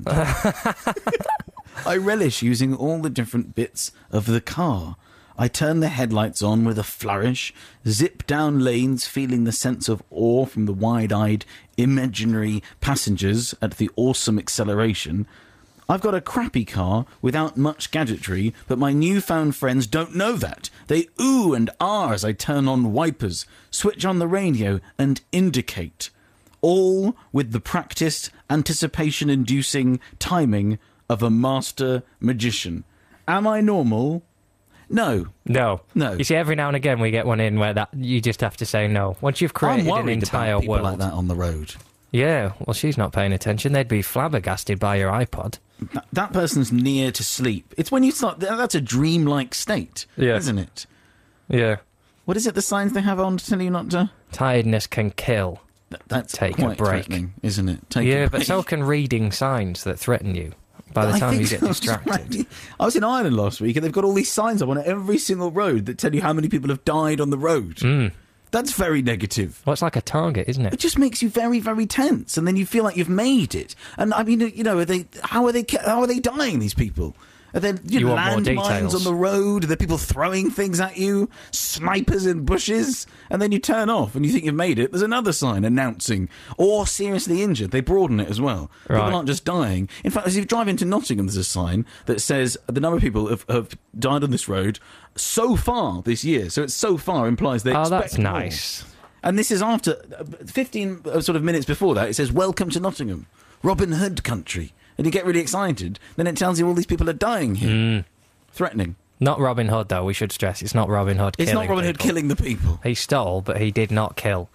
I relish using all the different bits of the car. I turn the headlights on with a flourish, zip down lanes feeling the sense of awe from the wide-eyed, imaginary passengers at the awesome acceleration. I've got a crappy car without much gadgetry, but my newfound friends don't know that. They ooh and ah as I turn on wipers, switch on the radio and indicate. All with the practiced, anticipation-inducing timing of a master magician. Am I normal? No. No. No. You see, every now and again we get one in where that you just have to say no. Once you've created I'm an worried entire about people world. like that on the road. Yeah, well, she's not paying attention. They'd be flabbergasted by your iPod. That person's near to sleep. It's when you start... That's a dreamlike state, isn't it? Yeah. What is it, the signs they have on to tell you not to... Tiredness can kill. That's Take quite a break. threatening, isn't it? Take a Yeah, but break. so can reading signs that threaten you by the I time think you get so, distracted. right. I was in Ireland last week, and they've got all these signs up on every single road that tell you how many people have died on the road. Mm. That's very negative. Well, it's like a target, isn't It it? just makes you very, very tense, and then you feel like you've made it. And I mean, you know, how are they dying? These people. Are there You want more landmines details. on the road? Are there people throwing things at you? Snipers in bushes? And then you turn off and you think you've made it. There's another sign announcing, or seriously injured. They broaden it as well. Right. People aren't just dying. In fact, as you drive into Nottingham, there's a sign that says the number of people have died on this road so far this year. So it's so far implies they expect that's more. nice. And this is after 15 sort of minutes before that. It says, "Welcome to Nottingham, Robin Hood country." And you get really excited. Then it tells you all these people are dying here. Threatening. Not Robin Hood, though, we should stress. It's not Robin Hood It's killing not Robin Hood people. killing the people. He stole, but he did not kill.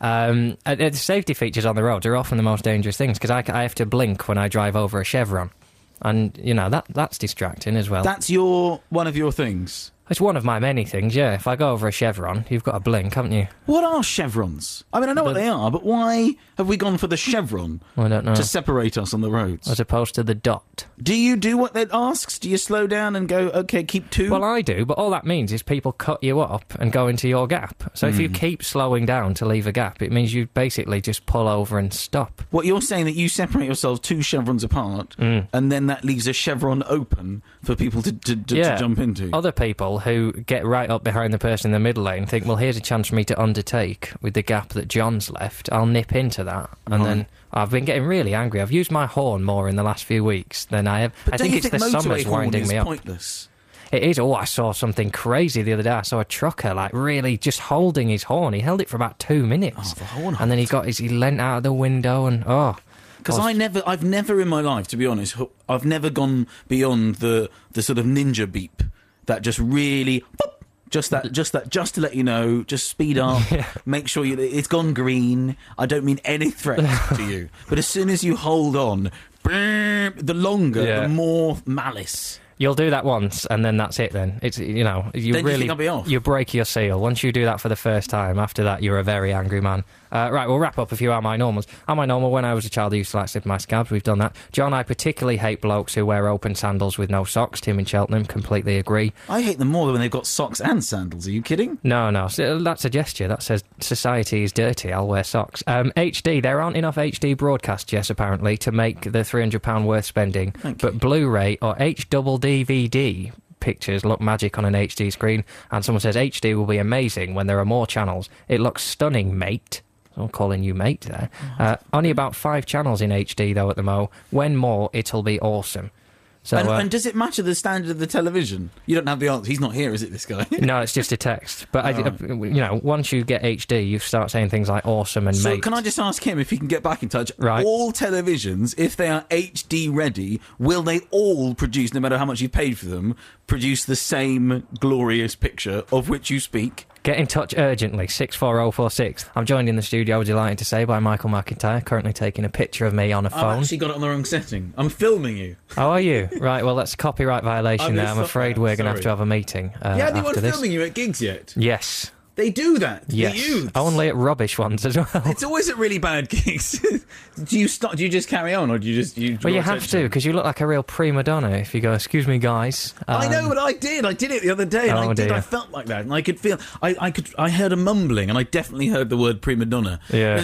The safety features on the road are often the most dangerous things, because I have to blink when I drive over a chevron. And, you know, that's distracting as well. That's one of your things. It's one of my many things, yeah. If I go over a chevron, you've got to blink, haven't you? What are chevrons? I mean, I know what they are, but why have we gone for the chevron I don't know. to separate us on the roads? As opposed to the dot. Do you do what it asks? Do you slow down and go, okay, keep two? Well, I do, but all that means is people cut you up and go into your gap. So if you keep slowing down to leave a gap, it means you basically just pull over and stop. What you're saying that you separate yourselves two chevrons apart, and then that leaves a chevron open for people to jump into. Other people who get right up behind the person in the middle lane think, well, here's a chance for me to undertake with the gap that John's left. I'll nip into that. And then I've been getting really angry. I've used my horn more in the last few weeks than I have. But I think it's the summer's winding me up. Pointless. It is. Oh, I saw something crazy the other day. I saw a trucker, like, really just holding his horn. He held it for about 2 minutes. Oh, the horn and then he leant out of the window and, Because I've never in my life, to be honest, I've never gone beyond the sort of ninja beep that just really, just to let you know, just speed up, make sure it's gone green. I don't mean any threat to you, but as soon as you hold on, the longer, the more malice. You'll do that once, and then that's it. Then it's you Then you think I'll be off? You break your seal once you do that for the first time. After that, you're a very angry man. Right, we'll wrap up a few Am I Normals. Am I normal? When I was a child, I used to like slip my scabs. We've done that. John, I particularly hate blokes who wear open sandals with no socks. Tim in Cheltenham, completely agree. I hate them more when they've got socks and sandals. Are you kidding? No. So that's a gesture. That says society is dirty. I'll wear socks. HD. There aren't enough HD broadcasts, yes, apparently, to make the £300 worth spending. But Blu-ray or HD pictures look magic on an HD screen. And someone says HD will be amazing when there are more channels. It looks stunning, mate. I'm calling you mate there. Only about 5 channels in HD, though, at the mo. When more, it'll be awesome. So, and does it matter the standard of the television? You don't have the answer. He's not here, is it, this guy? No, it's just a text. But, once you get HD, you start saying things like awesome and So mate. can I just ask him if he can get back in touch? Right. All televisions, if they are HD ready, will they all produce, no matter how much you paid for them, produce the same glorious picture of which you speak? Get in touch urgently, 64046. I'm joined in the studio, delighted to say, by Michael McIntyre, currently taking a picture of me on a phone. I've actually got it on the wrong setting. I'm filming you. Oh, are you? Right, well, that's a copyright violation there. I'm afraid we're going to have a meeting Yeah, they weren't after this. filming you at gigs yet. Yes. They do that. Yes. The youths. Only at rubbish ones as well. It's always at really bad gigs. Do you stop? Do you just carry on, or do you just? Well, you have to, because you look like a real prima donna if you go, excuse me, guys. I know, but I did. I did it the other day, and Oh, dear. I felt like that, and I could feel. I heard a mumbling, and I definitely heard the word prima donna. Yeah.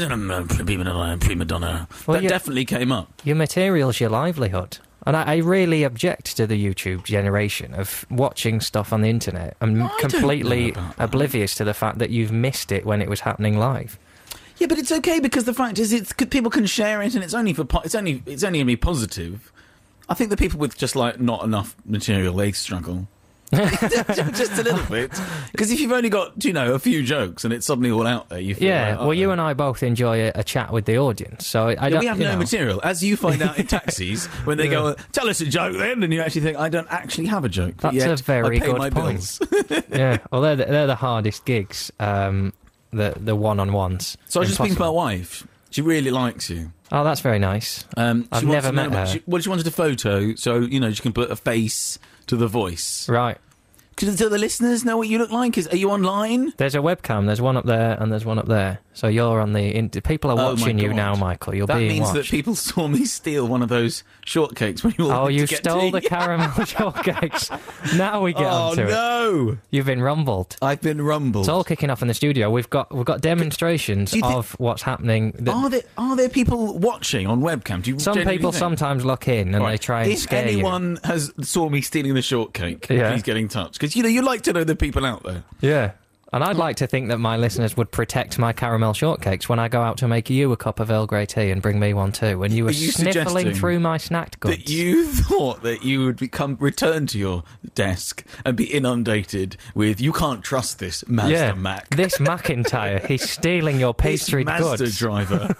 Prima donna. Well, That definitely came up. Your material's your livelihood. And I really object to the YouTube generation of watching stuff on the internet and I don't completely know about that. oblivious to the fact that you've missed it when it was happening live. Yeah, but it's okay because the fact is, people can share it, and it's only only going to be positive. I think the people with just like not enough material, they struggle. Just a little bit, because if you've only got a few jokes and it's suddenly all out there, you feel Yeah, like, well, you and I both enjoy a chat with the audience, so I don't. we have no material, as you find out in taxis when they go, "Tell us a joke," then, and you actually think, "I don't actually have a joke." But That's yet a very I pay good my point. bills. Yeah, well, they're the hardest gigs, the one-on-ones. So I was just speaking to my Impossible. wife. She really likes you. Oh, that's very nice. I've I've never met her. She wanted a photo, so she can put a face to the voice. Right. Do the listeners know what you look like? Are you online? There's a webcam. There's one up there and there's one up there. So you're on the... people are Oh, my watching you God. now, Michael. You're That being means watched. that people saw me steal one of those shortcakes when you all Oh, went you to get stole tea. the caramel shortcakes. Now we get Oh onto it. no! You've been rumbled. I've been rumbled. It's all kicking off in the studio. We've got demonstrations Do you think- of what's happening. Are there people watching on webcam? Do you Some genuinely people think? sometimes look in and Right. they try and if scare you. anyone saw me stealing the shortcake, Yeah. please get in touch, because you like to know the people out there. Yeah. And I'd like to think that my listeners would protect my caramel shortcakes when I go out to make you a cup of Earl Grey tea and bring me one too. When you were Are you sniffling suggesting through my snacked goods. That you thought that you would return to your desk and be inundated with, "You can't trust this Mazda Mac. This McIntyre, he's stealing your pastry this Mazda goods. driver."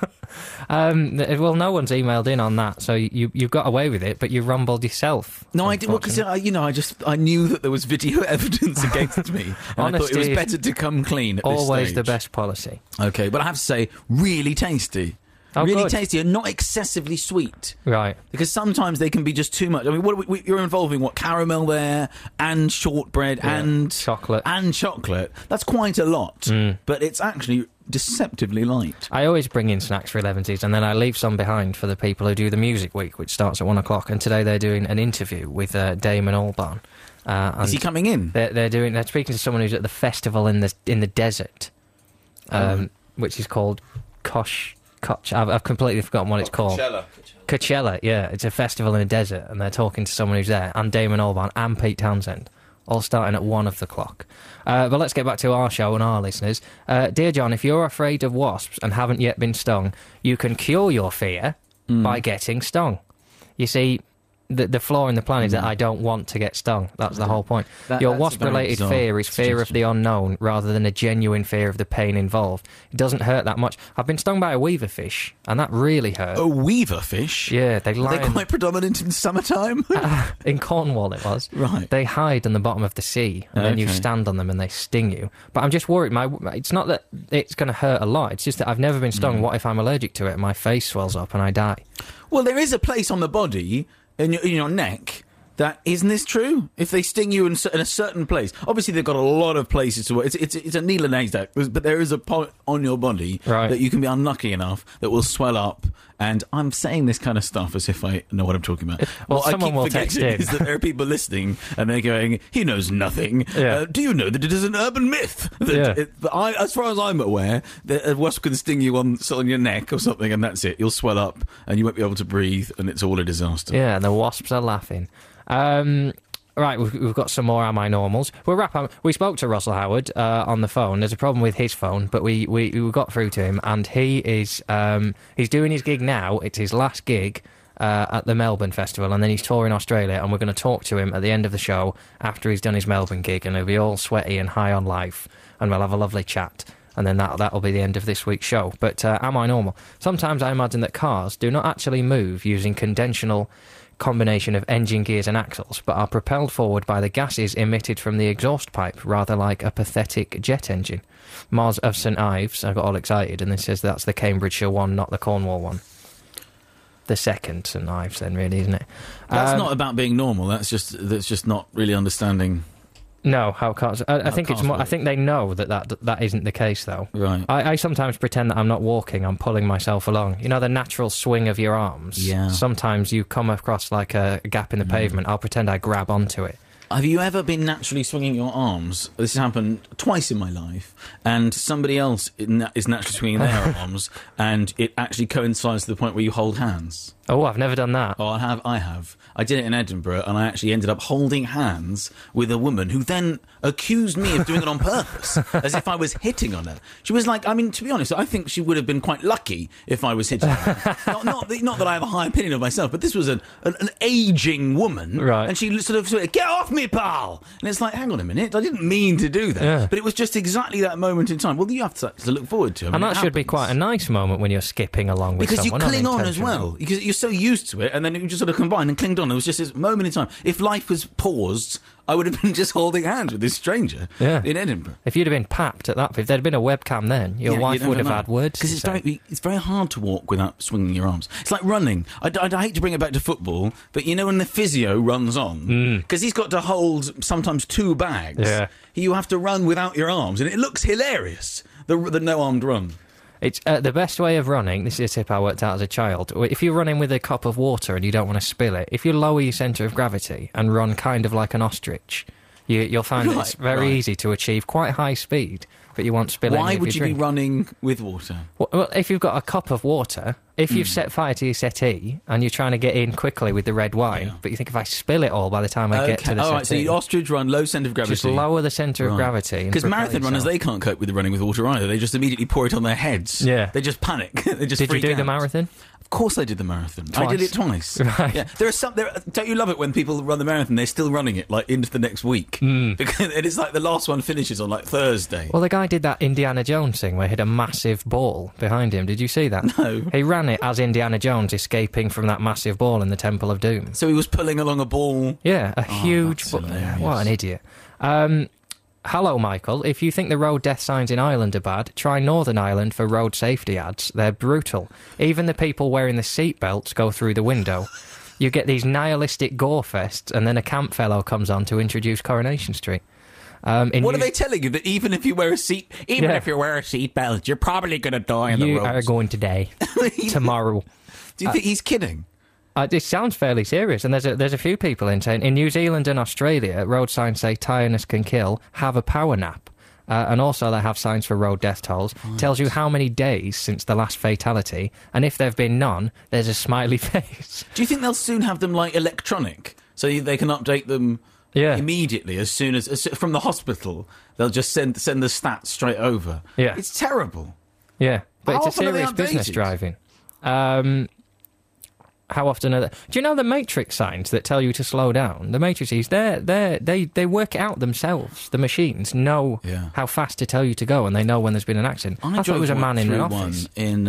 Well, no one's emailed in on that, so you've got away with it, but you rumbled yourself. No, I did because I knew that there was video evidence against me, and I thought it was Honesty is better to come clean. At Always this the stage. best policy. Okay, but I have to say, really tasty. Oh, really good. tasty and not excessively sweet. Right. Because sometimes they can be just too much. I mean, you're involving caramel there, and shortbread, Yeah. and Chocolate. and chocolate. That's quite a lot, but it's actually deceptively light. I always bring in snacks for 11s, and then I leave some behind for the people who do the music week, which starts at 1 o'clock. And today they're doing an interview with Damon Albarn. Is he coming in? They're speaking to someone who's at the festival in the desert, which is called I've completely forgotten what it's called. Coachella, yeah. It's a festival in the desert, and they're talking to someone who's there, and Damon Albarn and Pete Townsend, all starting at 1 o'clock. But let's get back to our show and our listeners. Dear John, if you're afraid of wasps and haven't yet been stung, you can cure your fear by getting stung. You see, the flaw in the plan is that I don't want to get stung. That's the whole point. Your That's a very wasp-related bizarre fear is fear of the unknown rather than a genuine fear of the pain involved. It doesn't hurt that much. I've been stung by a weaver fish, and that really hurt. A weaver fish? Yeah, they Are lie they quite predominant in summertime? in Cornwall. It was Right. They hide in the bottom of the sea, and then you Okay. stand on them and they sting you. But I'm just worried. It's not that it's going to hurt a lot. It's just that I've never been stung. What if I'm allergic to it and my face swells up and I die? Well, there is a place on the body, in your neck, that isn't this true? If they sting you in a certain place, obviously they've got a lot of places to work. It's a needle and haystack, but there is a part on your body Right. that you can be unlucky enough that will swell up. And I'm saying this kind of stuff as if I know what I'm talking about. Well, what I someone keep will forgetting text in. is that there are people listening and they're going, "He knows nothing." Yeah. Do you know that it is an urban myth? Yeah. As far as I'm aware, that a wasp can sting you on your neck or something, and that's it. You'll swell up and you won't be able to breathe, and it's all a disaster. Yeah, and the wasps are laughing. Right, we've got some more Am I Normals. We'll wrap up. We spoke to Russell Howard on the phone. There's a problem with his phone, but we got through to him, and he is he's doing his gig now. It's his last gig at the Melbourne Festival, and then he's touring Australia, and we're going to talk to him at the end of the show after he's done his Melbourne gig, and he'll be all sweaty and high on life, and we'll have a lovely chat. And then that'll be the end of this week's show. But am I normal? Sometimes I imagine that cars do not actually move using conventional combination of engine gears and axles, but are propelled forward by the gases emitted from the exhaust pipe, rather like a pathetic jet engine. Mars of St Ives, I got all excited, and this says that's the Cambridgeshire one, not the Cornwall one. The second St Ives, then, really, isn't it? That's not about being normal. That's just not really understanding. No, how cars. I think it's more. I think they know that isn't the case, though. Right. I sometimes pretend that I'm not walking. I'm pulling myself along. You know, the natural swing of your arms. Yeah. Sometimes you come across like a gap in the pavement. I'll pretend I grab onto it. Have you ever been naturally swinging your arms? This has happened twice in my life, and somebody else is naturally swinging their arms, and it actually coincides to the point where you hold hands. Oh, I've never done that. Oh, I have. I did it in Edinburgh, and I actually ended up holding hands with a woman who then accused me of doing it on purpose, as if I was hitting on her. She was like, I mean, to be honest, I think she would have been quite lucky if I was hitting her. not that I have a high opinion of myself, but this was an ageing woman, right? And she sort of, get off me, pal! And it's like, hang on a minute, I didn't mean to do that. Yeah. But it was just exactly that moment in time. Well, you have to look forward to it. And that should be quite a nice moment when you're skipping along with because someone. Because you cling on as well. Because you're so used to it, and then you just sort of combine and clinged on. It was just this moment in time. If life was paused, I would have been just holding hands with this stranger in Edinburgh. If you'd have been papped at that, if there'd been a webcam then, your wife would have had words. Because it's very hard to walk without swinging your arms. It's like running. I hate to bring it back to football, but you know when the physio runs on, because he's got to hold sometimes 2 bags, you have to run without your arms, and it looks hilarious, the no-armed run. It's the best way of running. This is a tip I worked out as a child. If you're running with a cup of water and you don't want to spill it, if you lower your centre of gravity and run kind of like an ostrich, you'll find that it's very easy to achieve quite high speed, but you won't spill any of your drink. Why would you be running with water? Well, if you've got a cup of water, if you've set fire to your settee and you're trying to get in quickly with the red wine, but you think if I spill it all by the time I get to the settee... Right, so you ostrich run, low centre of gravity. Just lower the centre of gravity. Because marathon runners, they can't cope with the running with water either. They just immediately pour it on their heads. Yeah. They just panic. They just freak out. Did you do the marathon? Of course I did the marathon. Twice. I did it twice. Right. Yeah. Don't you love it when people run the marathon, they're still running it like into the next week? Because it's like the last one finishes on like Thursday. Well, the guy did that Indiana Jones thing where he had a massive ball behind him. Did you see that? No. He ran it as Indiana Jones escaping from that massive ball in the Temple of Doom. So he was pulling along a ball? Yeah, a huge ball. What an idiot. Hello, Michael. If you think the road death signs in Ireland are bad, try Northern Ireland for road safety ads. They're brutal. Even the people wearing the seatbelts go through the window. You get these nihilistic gore fests, and then a camp fellow comes on to introduce Coronation Street. What are they telling you? That even if you wear a seatbelt, you're probably going to die on the road. You are going to die tomorrow. Do you think he's kidding? This sounds fairly serious, and there's a few people in New Zealand and Australia, road signs say tiredness can kill, have a power nap. And also they have signs for road death tolls. Right. Tells you how many days since the last fatality, and if there have been none, there's a smiley face. Do you think they'll soon have them like electronic, so they can update them immediately as soon as from the hospital? They'll just send the stats straight over. Yeah, it's terrible. Yeah, but How it's a serious business driving. How often are they? Do you know the Matrix signs that tell you to slow down? The Matrices, they work it out themselves. The machines know how fast to tell you to go, and they know when there's been an accident. I thought it was a man in an office.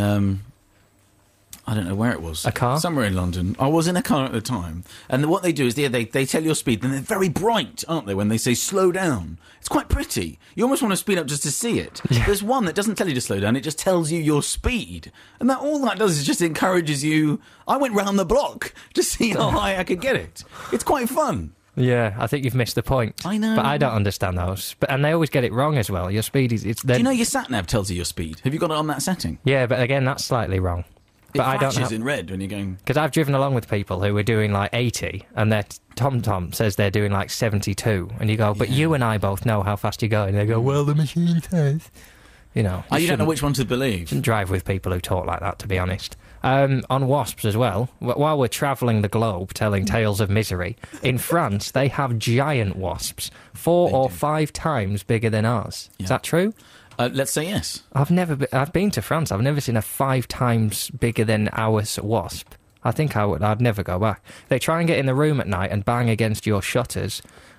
I don't know where it was. A car? Somewhere in London. I was in a car at the time. And what they do is they tell your speed, and they're very bright, aren't they, when they say slow down. It's quite pretty. You almost want to speed up just to see it. Yeah. There's one that doesn't tell you to slow down, it just tells you your speed. And all that does is just encourages you. I went round the block to see how high I could get it. It's quite fun. Yeah, I think you've missed the point. I know. But I don't understand those. And they always get it wrong as well. Your speed is... Do you know your sat-nav tells you your speed? Have you got it on that setting? Yeah, but again, that's slightly wrong. It flashes in red when you're going... Because I've driven along with people who are doing like 80 and their TomTom says they're doing like 72 and you go, but you and I both know how fast you're going. They go, well, the machine says... You know... You don't know which one to believe. Shouldn't drive with people who talk like that, to be honest. On wasps as well, while we're travelling the globe telling tales of misery, in France they have giant wasps, 4 or 5 times bigger than ours. Yeah. Is that true? Let's say yes. I've been to France. I've never seen a 5 times bigger than ours wasp. I think I'd never go back. They try and get in the room at night and bang against your shutters.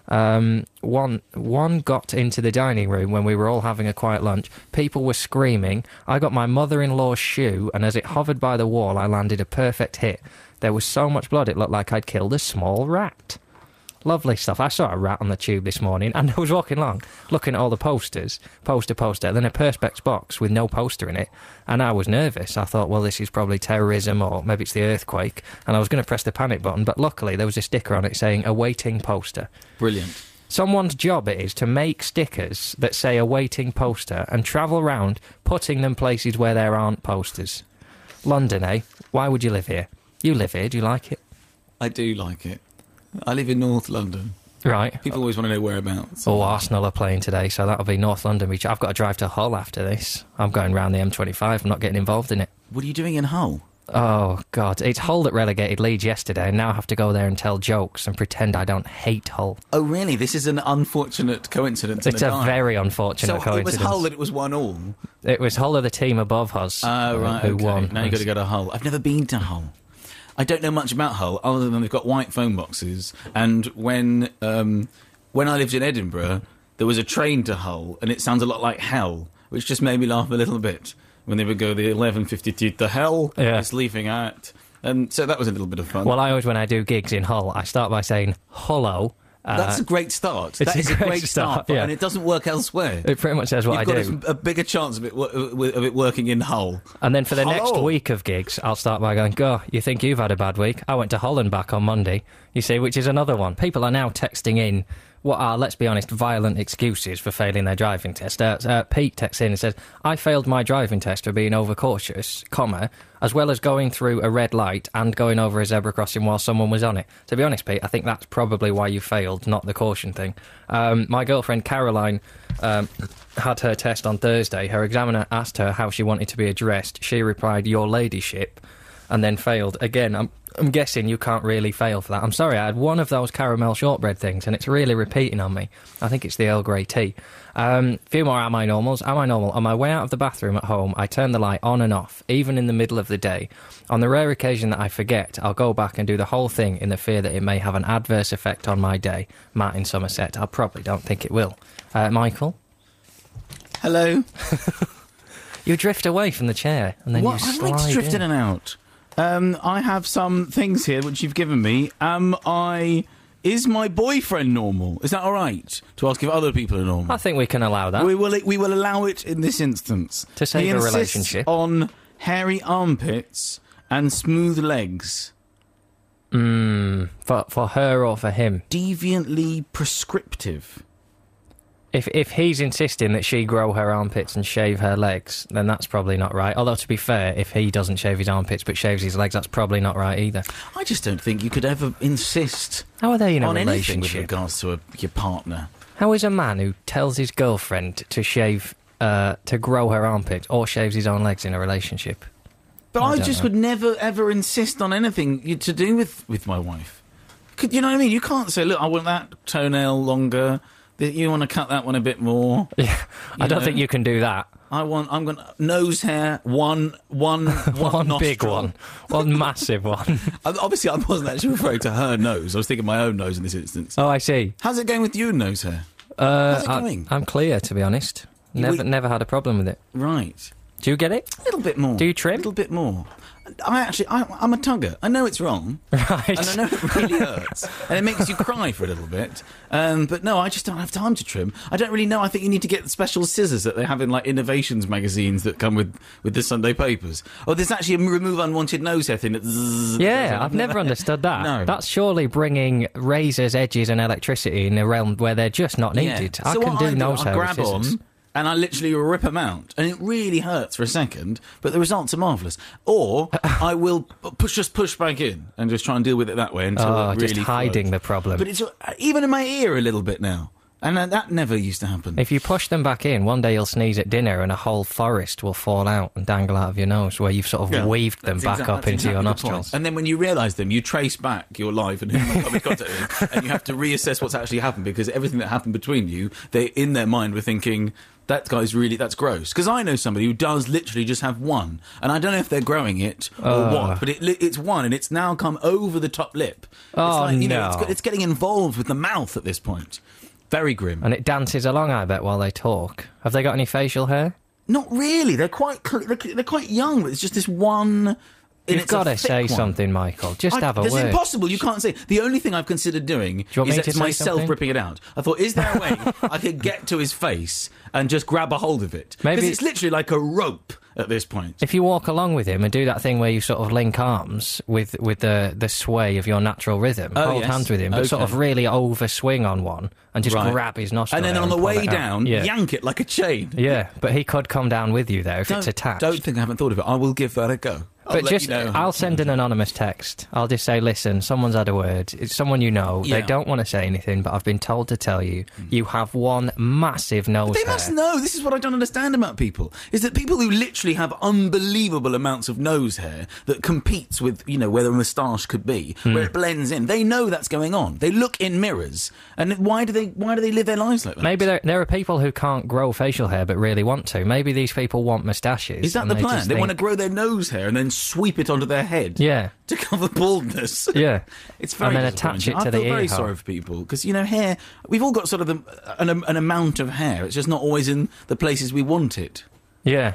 One got into the dining room when we were all having a quiet lunch. People were screaming. I got my mother-in-law's shoe, and as it hovered by the wall, I landed a perfect hit. There was so much blood it looked like I'd killed a small rat. Lovely stuff. I saw a rat on the tube this morning, and I was walking along, looking at all the posters, poster, then a Perspex box with no poster in it, and I was nervous. I thought, well, this is probably terrorism, or maybe it's the earthquake, and I was going to press the panic button, but luckily there was a sticker on it saying, awaiting poster. Brilliant. Someone's job it is to make stickers that say awaiting poster and travel around putting them places where there aren't posters. London, eh? Why would you live here? You live here, do you like it? I do like it. I live in North London. Right. People always want to know whereabouts. Oh, Arsenal are playing today, so that'll be North London Beach. I've got to drive to Hull after this. I'm going round the M25. I'm not getting involved in it. What are you doing in Hull? Oh, God. It's Hull that relegated Leeds yesterday, and now I have to go there and tell jokes and pretend I don't hate Hull. Oh, really? This is an unfortunate coincidence. It's a very unfortunate coincidence. So it was Hull that it was 1-1? It was Hull of the team above us who won. Now you've got to go to Hull. I've never been to Hull. I don't know much about Hull, other than they've got white phone boxes. And when I lived in Edinburgh, there was a train to Hull, and it sounds a lot like hell, which just made me laugh a little bit. When they would go the 11:52 to hell, it's leaving out. And so that was a little bit of fun. Well, I always, when I do gigs in Hull, I start by saying, hello. That's a great start. That is a great start, and it doesn't work elsewhere. It pretty much says what I do. You've got a bigger chance of it working in Hull. And then for the next week of gigs, I'll start by going, "Go, you think you've had a bad week? I went to Holland back on Monday." You see, which is another one. People are now texting in what are, let's be honest, violent excuses for failing their driving test. Pete texts in and says, I failed my driving test for being overcautious, as well as going through a red light and going over a zebra crossing while someone was on it. To be honest, Pete, I think that's probably why you failed, not the caution thing. My girlfriend Caroline had her test on Thursday. Her examiner asked her how she wanted to be addressed. She replied, your ladyship, and then failed. Again, I'm guessing you can't really fail for that. I'm sorry, I had one of those caramel shortbread things, and it's really repeating on me. I think it's the Earl Grey tea. Few more Am I Normals. Am I Normal? On my way out of the bathroom at home, I turn the light on and off, even in the middle of the day. On the rare occasion that I forget, I'll go back and do the whole thing in the fear that it may have an adverse effect on my day. Matt in Somerset. I probably don't think it will. Michael? Hello? You drift away from the chair, and then you slide I've drifted in and out. I have some things here which you've given me. Is my boyfriend normal? Is that all right to ask if other people are normal? I think we can allow that. We will allow it in this instance. To save a relationship. On hairy armpits and smooth legs. For her or for him? Deviantly prescriptive. If he's insisting that she grow her armpits and shave her legs, then that's probably not right. Although, to be fair, if he doesn't shave his armpits but shaves his legs, that's probably not right either. I just don't think you could ever insist How are they in a on relationship? anything with regards to your partner. How is a man who tells his girlfriend to shave, to grow her armpits or shaves his own legs in a relationship? But I just would never, ever insist on anything to do with my wife. You know what I mean? You can't say, look, I want that toenail longer. You want to cut that one a bit more. Yeah, I don't think you can do that. I'm going to nose hair, one big one, one massive one. Obviously, I wasn't actually referring to her nose. I was thinking my own nose in this instance. Oh, I see. How's it going with you, nose hair? How's it going? I'm clear, to be honest. Never had a problem with it. Right. Do you get it? A little bit more. Do you trim? A little bit more. I'm a tugger. I know it's wrong. Right. And I know it really hurts. And it makes you cry for a little bit. But no, I just don't have time to trim. I don't really know. I think you need to get the special scissors that they have in, like, innovations magazines that come with the Sunday papers. Oh, there's actually a remove unwanted nose hair thing that zzz. Yeah, I've never understood that. No. That's surely bringing razors, edges and electricity in a realm where they're just not needed. Yeah. I can do nose hair with grab scissors. on, and I literally rip them out. And it really hurts for a second, but the results are marvellous. Or I will push back in and just try and deal with it that way until it really just hiding flows. the problem. But it's even in my ear a little bit now. And that never used to happen. If you push them back in, one day you'll sneeze at dinner and a whole forest will fall out and dangle out of your nose, where you've sort of weaved them back up into your nostrils. And then when you realise them, you trace back your life and who you come in contact with, and you have to reassess what's actually happened, because everything that happened between you, they in their mind were thinking, that's gross. Because I know somebody who does literally just have one, and I don't know if they're growing it or what, but it's one, and it's now come over the top lip. It's getting involved with the mouth at this point. Very grim. And it dances along, I bet, while they talk. Have they got any facial hair? Not really. They're quite young, but it's just this one. You've got to say something, Michael. Just have a word. It's impossible. You can't say. The only thing I've considered doing is myself ripping it out. I thought, is there a way I could get to his face and just grab a hold of it? Because it's literally like a rope at this point. If you walk along with him and do that thing where you sort of link arms with the sway of your natural rhythm, hold hands with him, but sort of really overswing on one and just grab his nostril. And then on the way down, yank it like a chain. Yeah, but he could come down with you there if it's attached. Don't think I haven't thought of it. I will give that a go. I'll send an anonymous text. I'll just say, listen, someone's had a word. It's someone you know. Yeah. They don't want to say anything, but I've been told to tell you, you have one massive nose hair. They must know. This is what I don't understand about people, is that people who literally have unbelievable amounts of nose hair that competes with, where a moustache could be, where it blends in. They know that's going on. They look in mirrors. And why do they live their lives like that? Maybe there are people who can't grow facial hair but really want to. Maybe these people want moustaches. Is that the plan? They want to grow their nose hair and then sweep it onto their head to cover baldness. Yeah. It's very and then attach it to the ear. I feel very sorry for people because, hair, we've all got sort of an amount of hair. It's just not always in the places we want it. Yeah.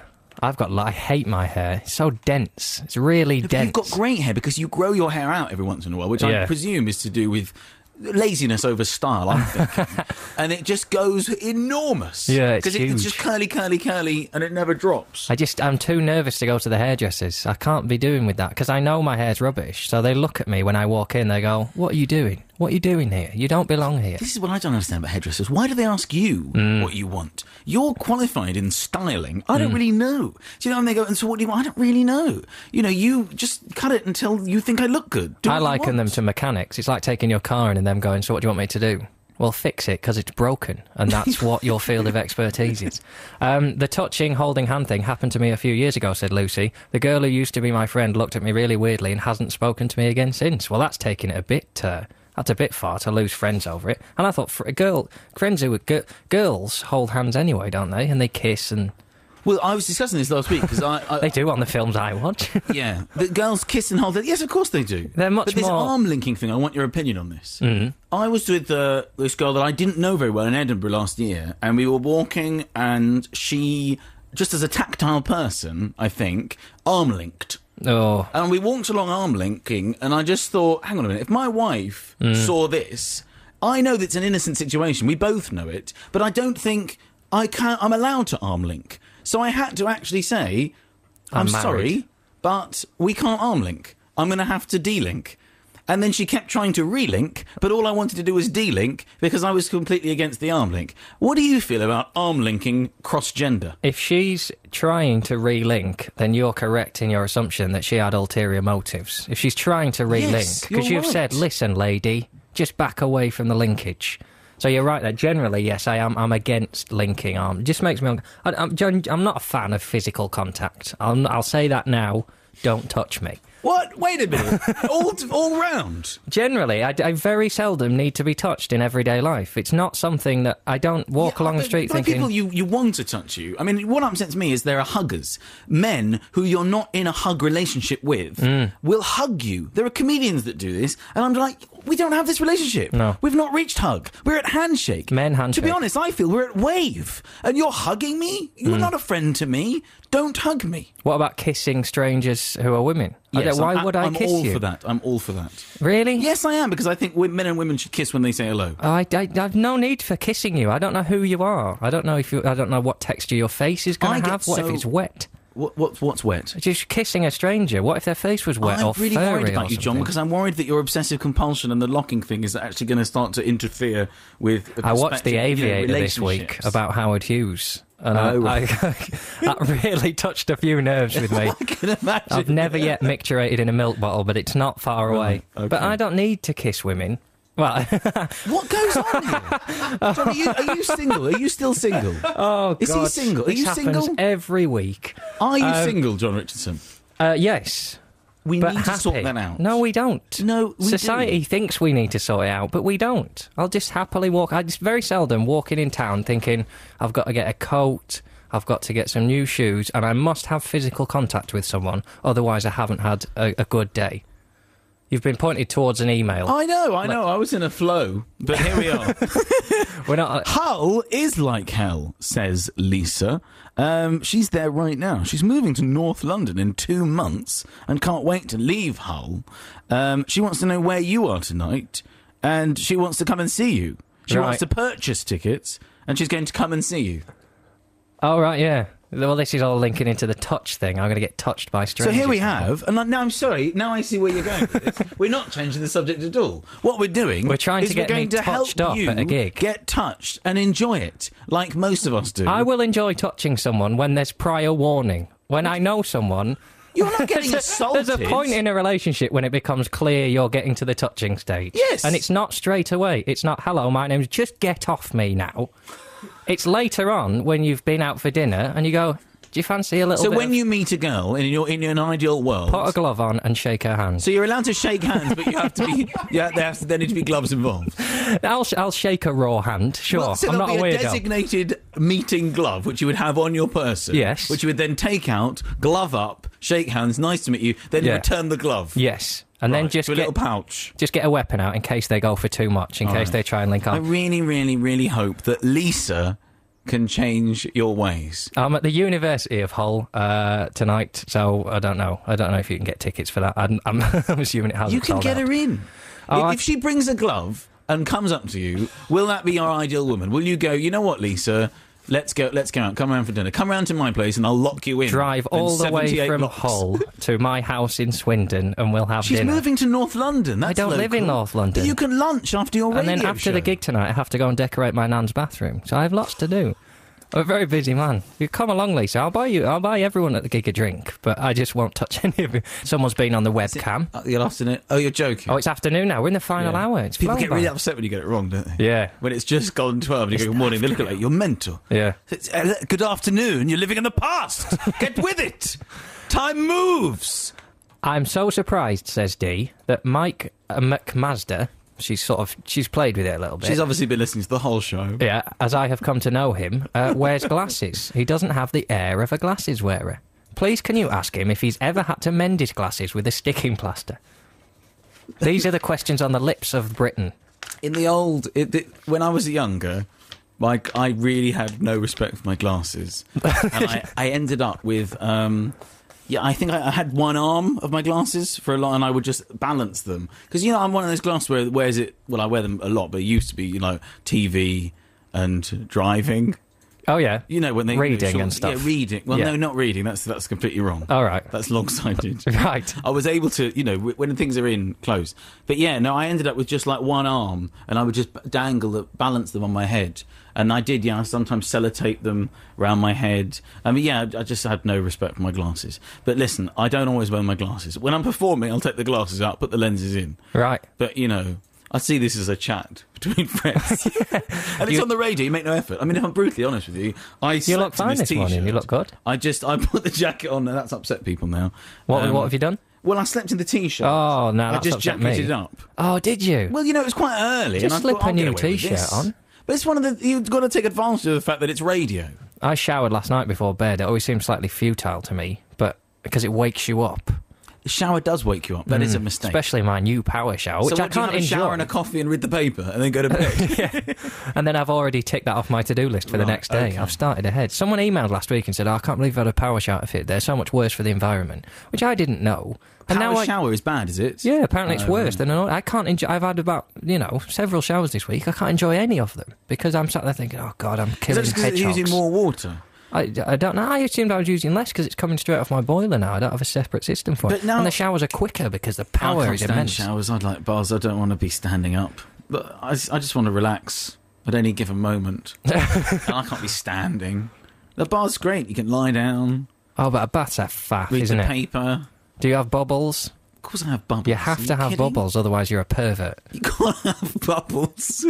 I hate my hair. It's so dense. It's really dense. You've got great hair because you grow your hair out every once in a while, which I presume is to do with laziness over style, I'm thinking. And it just goes enormous. Yeah, it's huge. Because it's just curly, and it never drops. I'm too nervous to go to the hairdressers. I can't be doing with that, because I know my hair's rubbish. So they look at me when I walk in, they go, what are you doing? What are you doing here? You don't belong here. This is what I don't understand about hairdressers. Why do they ask you what you want? You're qualified in styling. I don't really know. Do you know, and they go, and so what do you want? I don't really know. You just cut it until you think I look good. I liken them to mechanics. It's like taking your car in and them going, so what do you want me to do? Well, fix it, because it's broken, and that's what your field of expertise is. The touching, holding hand thing happened to me a few years ago, said Lucy. The girl who used to be my friend looked at me really weirdly and hasn't spoken to me again since. Well, that's taking it a bit... that's a bit far to lose friends over it. And I thought, for a girl, friends who are girls hold hands anyway, don't they? And they kiss and... Well, I was discussing this last week because they do on the films I watch. Yeah, the girls kiss and hold. Yes, of course they do. They're much but this more arm linking thing. I want your opinion on this. Mm-hmm. I was with this girl that I didn't know very well in Edinburgh last year, and we were walking, and she, just as a tactile person, I think, arm linked. Oh. And we walked along arm linking, and I just thought, hang on a minute, if my wife saw this, I know that it's an innocent situation. We both know it, but I don't think I'm allowed to arm link. So I had to actually say, I'm sorry, but we can't arm link. I'm going to have to de-link. And then she kept trying to relink, but all I wanted to do was de-link because I was completely against the arm link. What do you feel about arm linking cross-gender? If she's trying to relink, then you're correct in your assumption that she had ulterior motives. If she's trying to relink, because you've said, listen, lady, just back away from the linkage. So you're right there. Generally, yes, I'm against linking arm. It just makes me... I'm not a fan of physical contact. I'll say that now. Don't touch me. What? Wait a minute. all round? Generally, I very seldom need to be touched in everyday life. It's not something that I don't walk along the street thinking... people you want to touch you. I mean, what upsets me is there are huggers. Men who you're not in a hug relationship with will hug you. There are comedians that do this, and I'm like, we don't have this relationship. No. We've not reached hug. We're at handshake. Men handshake. To be honest, I feel we're at wave. And you're hugging me? You're not a friend to me. Don't hug me. What about kissing strangers who are women? Yes, why would I kiss you? I'm all for that. I'm all for that. Really? Yes, I am, because I think men and women should kiss when they say hello. I've no need for kissing you. I don't know who you are. I don't know I don't know what texture your face is going to have. What if it's wet? What's wet? Just kissing a stranger. What if their face was wet or furry? I'm really worried about you, John, because I'm worried that your obsessive compulsion and the locking thing is actually going to start to interfere with... I watched The Aviator this week about Howard Hughes. And that really touched a few nerves with me. I can imagine. I've never yet micturated in a milk bottle, but it's not far away. Okay. But I don't need to kiss women. Well, What goes on here? John, are you single? Are you still single? oh, Is he God. single? Are This you happens single? every week. Are you single, John Richardson? Yes. We But need to sort happy. that out. No, we don't. No, we Society do. thinks we need to sort it out, but we don't. I'll just happily walk. I just very seldom walking in town thinking I've got to get a coat, I've got to get some new shoes, and I must have physical contact with someone, otherwise I haven't had a good day. You've been pointed towards an email. I know. I was in a flow, but here we are. We're not. Hull is like hell, says Lisa. She's there right now. She's moving to North London in 2 months and can't wait to leave Hull. She wants to know where you are tonight, and she wants to come and see you. She Right. wants to purchase tickets, and she's going to come and see you. Oh, right, yeah. Well, this is all linking into the touch thing. I'm going to get touched by strangers. So here we have, and now I'm sorry, now I see where you're going with this. We're not changing the subject at all. What we're doing We're trying is to get we're going me to help touched up you at a gig. get touched and enjoy it, like most of us do. I will enjoy touching someone when there's prior warning. When I know someone... You're not getting assaulted. There's a point in a relationship when it becomes clear you're getting to the touching stage. Yes. And it's not straight away. It's not, hello, my name's... Just get off me now. It's later on when you've been out for dinner and you go... Do you fancy a little So bit when of- you meet a girl in an ideal world, Put a glove on and shake her hand. so you're allowed to shake hands, but you have to be there need to be gloves involved. I'll shake a raw hand, sure. Well, so I'm there'll not a be a weirdo. designated meeting glove which you would have on your person. Yes. Which you would then take out, glove up, shake hands, nice to meet you, then Yeah. return the glove. Yes. And then Right, just to a get, little pouch. just get a weapon out in case they go for too much, in case right. they try and link I on. really, really, really hope that Lisa can change your ways. I'm at the University of Hull tonight, so I don't know. I don't know if you can get tickets for that. I'm assuming it hasn't You can sold get out. her in. Oh, If she brings a glove and comes up to you, will that be your ideal woman? Will you go, you know what, Lisa? Let's go out. Come around for dinner. Come round to my place and I'll lock you in. Drive And all the way 78 from blocks. Hull to my house in Swindon and we'll have She's dinner. moving to North London. That's I don't live in local. North London. But you can lunch after your And radio then after show. the gig tonight, I have to go and decorate my nan's bathroom. So I have lots to do. I'm a very busy man. You come along, Lisa. I'll buy everyone at the gig a drink, but I just won't touch any of you. Someone's been on the webcam. You'll have to. Oh, you're joking. Oh, it's afternoon now. We're in the final Yeah. hour. It's People flown get really by. upset when you get it wrong, don't they? Yeah. When it's just gone 12 and you go, good morning, they look at it like, you're mental. Yeah. Good afternoon, you're living in the past. Get with it. Time moves. I'm so surprised, says Dee, that Mike McMazda, she's played with it a little bit. She's obviously been listening to the whole show. Yeah, as I have come to know him, wears glasses. He doesn't have the air of a glasses wearer. Please can you ask him if he's ever had to mend his glasses with a sticking plaster? These are the questions on the lips of Britain. In the old, when I was younger, I really had no respect for my glasses, and I ended up with, I think I had one arm of my glasses for a lot, and I would just balance them because I'm one of those glasses where wears it. Well, I wear them a lot, but it used to be TV and driving. Oh, yeah. When they Reading and stuff. Yeah, reading. Well, Yeah. no, not reading. That's completely wrong. All right. That's long-sighted. Right. I was able to, when things are in close. But yeah, no, I ended up with just like one arm, and I would just balance them on my head. And I did, I sometimes sellotape them around my head. I mean, I just had no respect for my glasses. But listen, I don't always wear my glasses. When I'm performing, I'll take the glasses out, put the lenses in. Right. But, I see this as a chat between friends. And it's on the radio, you make no effort. I mean, if I'm brutally honest with you, You look fine this morning. You look good. I put the jacket on, and that's upset people now. What have you done? Well, I slept in the T-shirt. Oh, no, I that's just upset jacketed me. up. Oh, did you? Well, it was quite early. Just and I slip thought, a I'll get new away with T-shirt this. on. But it's you've got to take advantage of the fact that it's radio. I showered last night before bed. It always seems slightly futile to me, but because it wakes you up. The shower does wake you up. That is a mistake. Especially my new power shower, which so I what, do you can't have a enjoy. shower and a coffee and read the paper and then go to bed? And then I've already ticked that off my to-do list for the Right, next day. okay. I've started ahead. Someone emailed last week and said, I can't believe I've had a power shower fit. They're so much worse for the environment, which I didn't know. And Power shower is bad, is it? Yeah, apparently it's worse than I can't enjoy. I've had about several showers this week. I can't enjoy any of them because I'm sat there thinking, oh god, I'm Is that killing just because it's hedgehogs. using more water? I don't know. I assumed I was using less because it's coming straight off my boiler now. I don't have a separate system for it. But now- And the showers are quicker because the I power can't is stand immense. showers. I'd like bars. I don't want to be standing up. But I just want to relax at any given moment. And I can't be standing. The bar's great. You can lie down, Oh, but a bath's a faff, read isn't the it? paper. Do you have bubbles? Of course I have bubbles. You have to have kidding? bubbles, otherwise you're a pervert. You can't have bubbles.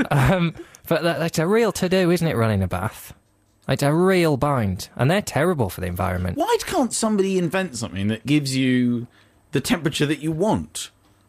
But it's a real to-do, isn't it, running a bath? It's a real bind. And they're terrible for the environment. Why can't somebody invent something that gives you the temperature that you want?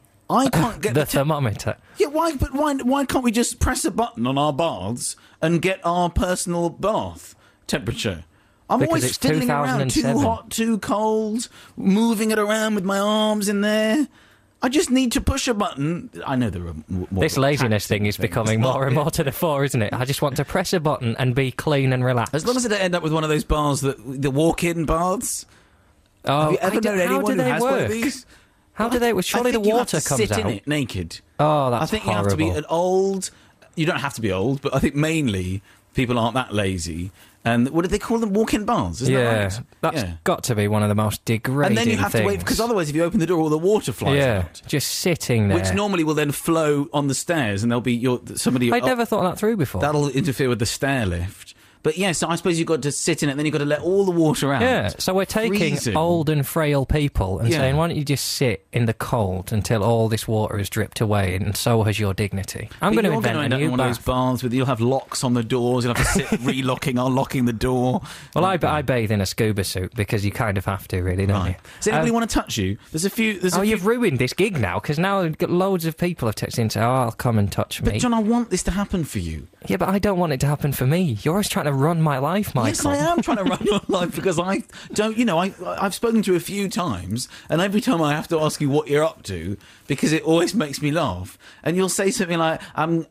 I can't get the thermometer. Yeah, why? But why can't we just press a button on our baths and get our personal bath temperature? I'm Because always it's fiddling around, too 2007. hot, too cold, moving it around with my arms in there. I just need to push a button. I know there are more. This laziness thing is becoming more and more to the fore, isn't it? I just want to press a button and be clean and relaxed. As long as I don't end up with one of those baths the walk-in baths. Oh, Have you ever known how anyone do who they has one work? of these? How do they? Surely I think the you have water to comes sit out. in it naked. Oh, that's I think horrible. you have to be an old. You don't have to be old, but I think mainly people aren't that lazy. And what do they call them? Walk-in baths. Isn't that right? That's got to be one of the most degrading And then you have things. to wait because otherwise, if you open the door, all the water flies out. just sitting there. Which normally will then flow on the stairs, and there'll be somebody. I'd never thought that through before. That'll interfere with the stair lift. But yes, so I suppose you've got to sit in it, then you've got to let all the water out. Yeah, so we're taking Freezing. old and frail people and saying, why don't you just sit in the cold until all this water has dripped away, and so has your dignity. I'm going to invent a new one of those bath. baths with you'll have locks on the doors. You'll have to sit relocking or locking the door. Well, I bathe in a scuba suit because you kind of have to, really, don't you? Does anybody want to touch you? There's a few. You've ruined this gig now because now loads of people have texted in and said, I'll come and touch me. But John, I want this to happen for you. Yeah, but I don't want it to happen for me. You're always trying to run my life, Michael. Yes, I am trying to run your life because I don't. You know, I've spoken to you a few times, and every time I have to ask you what you're up to because it always makes me laugh. And you'll say something like, "I'm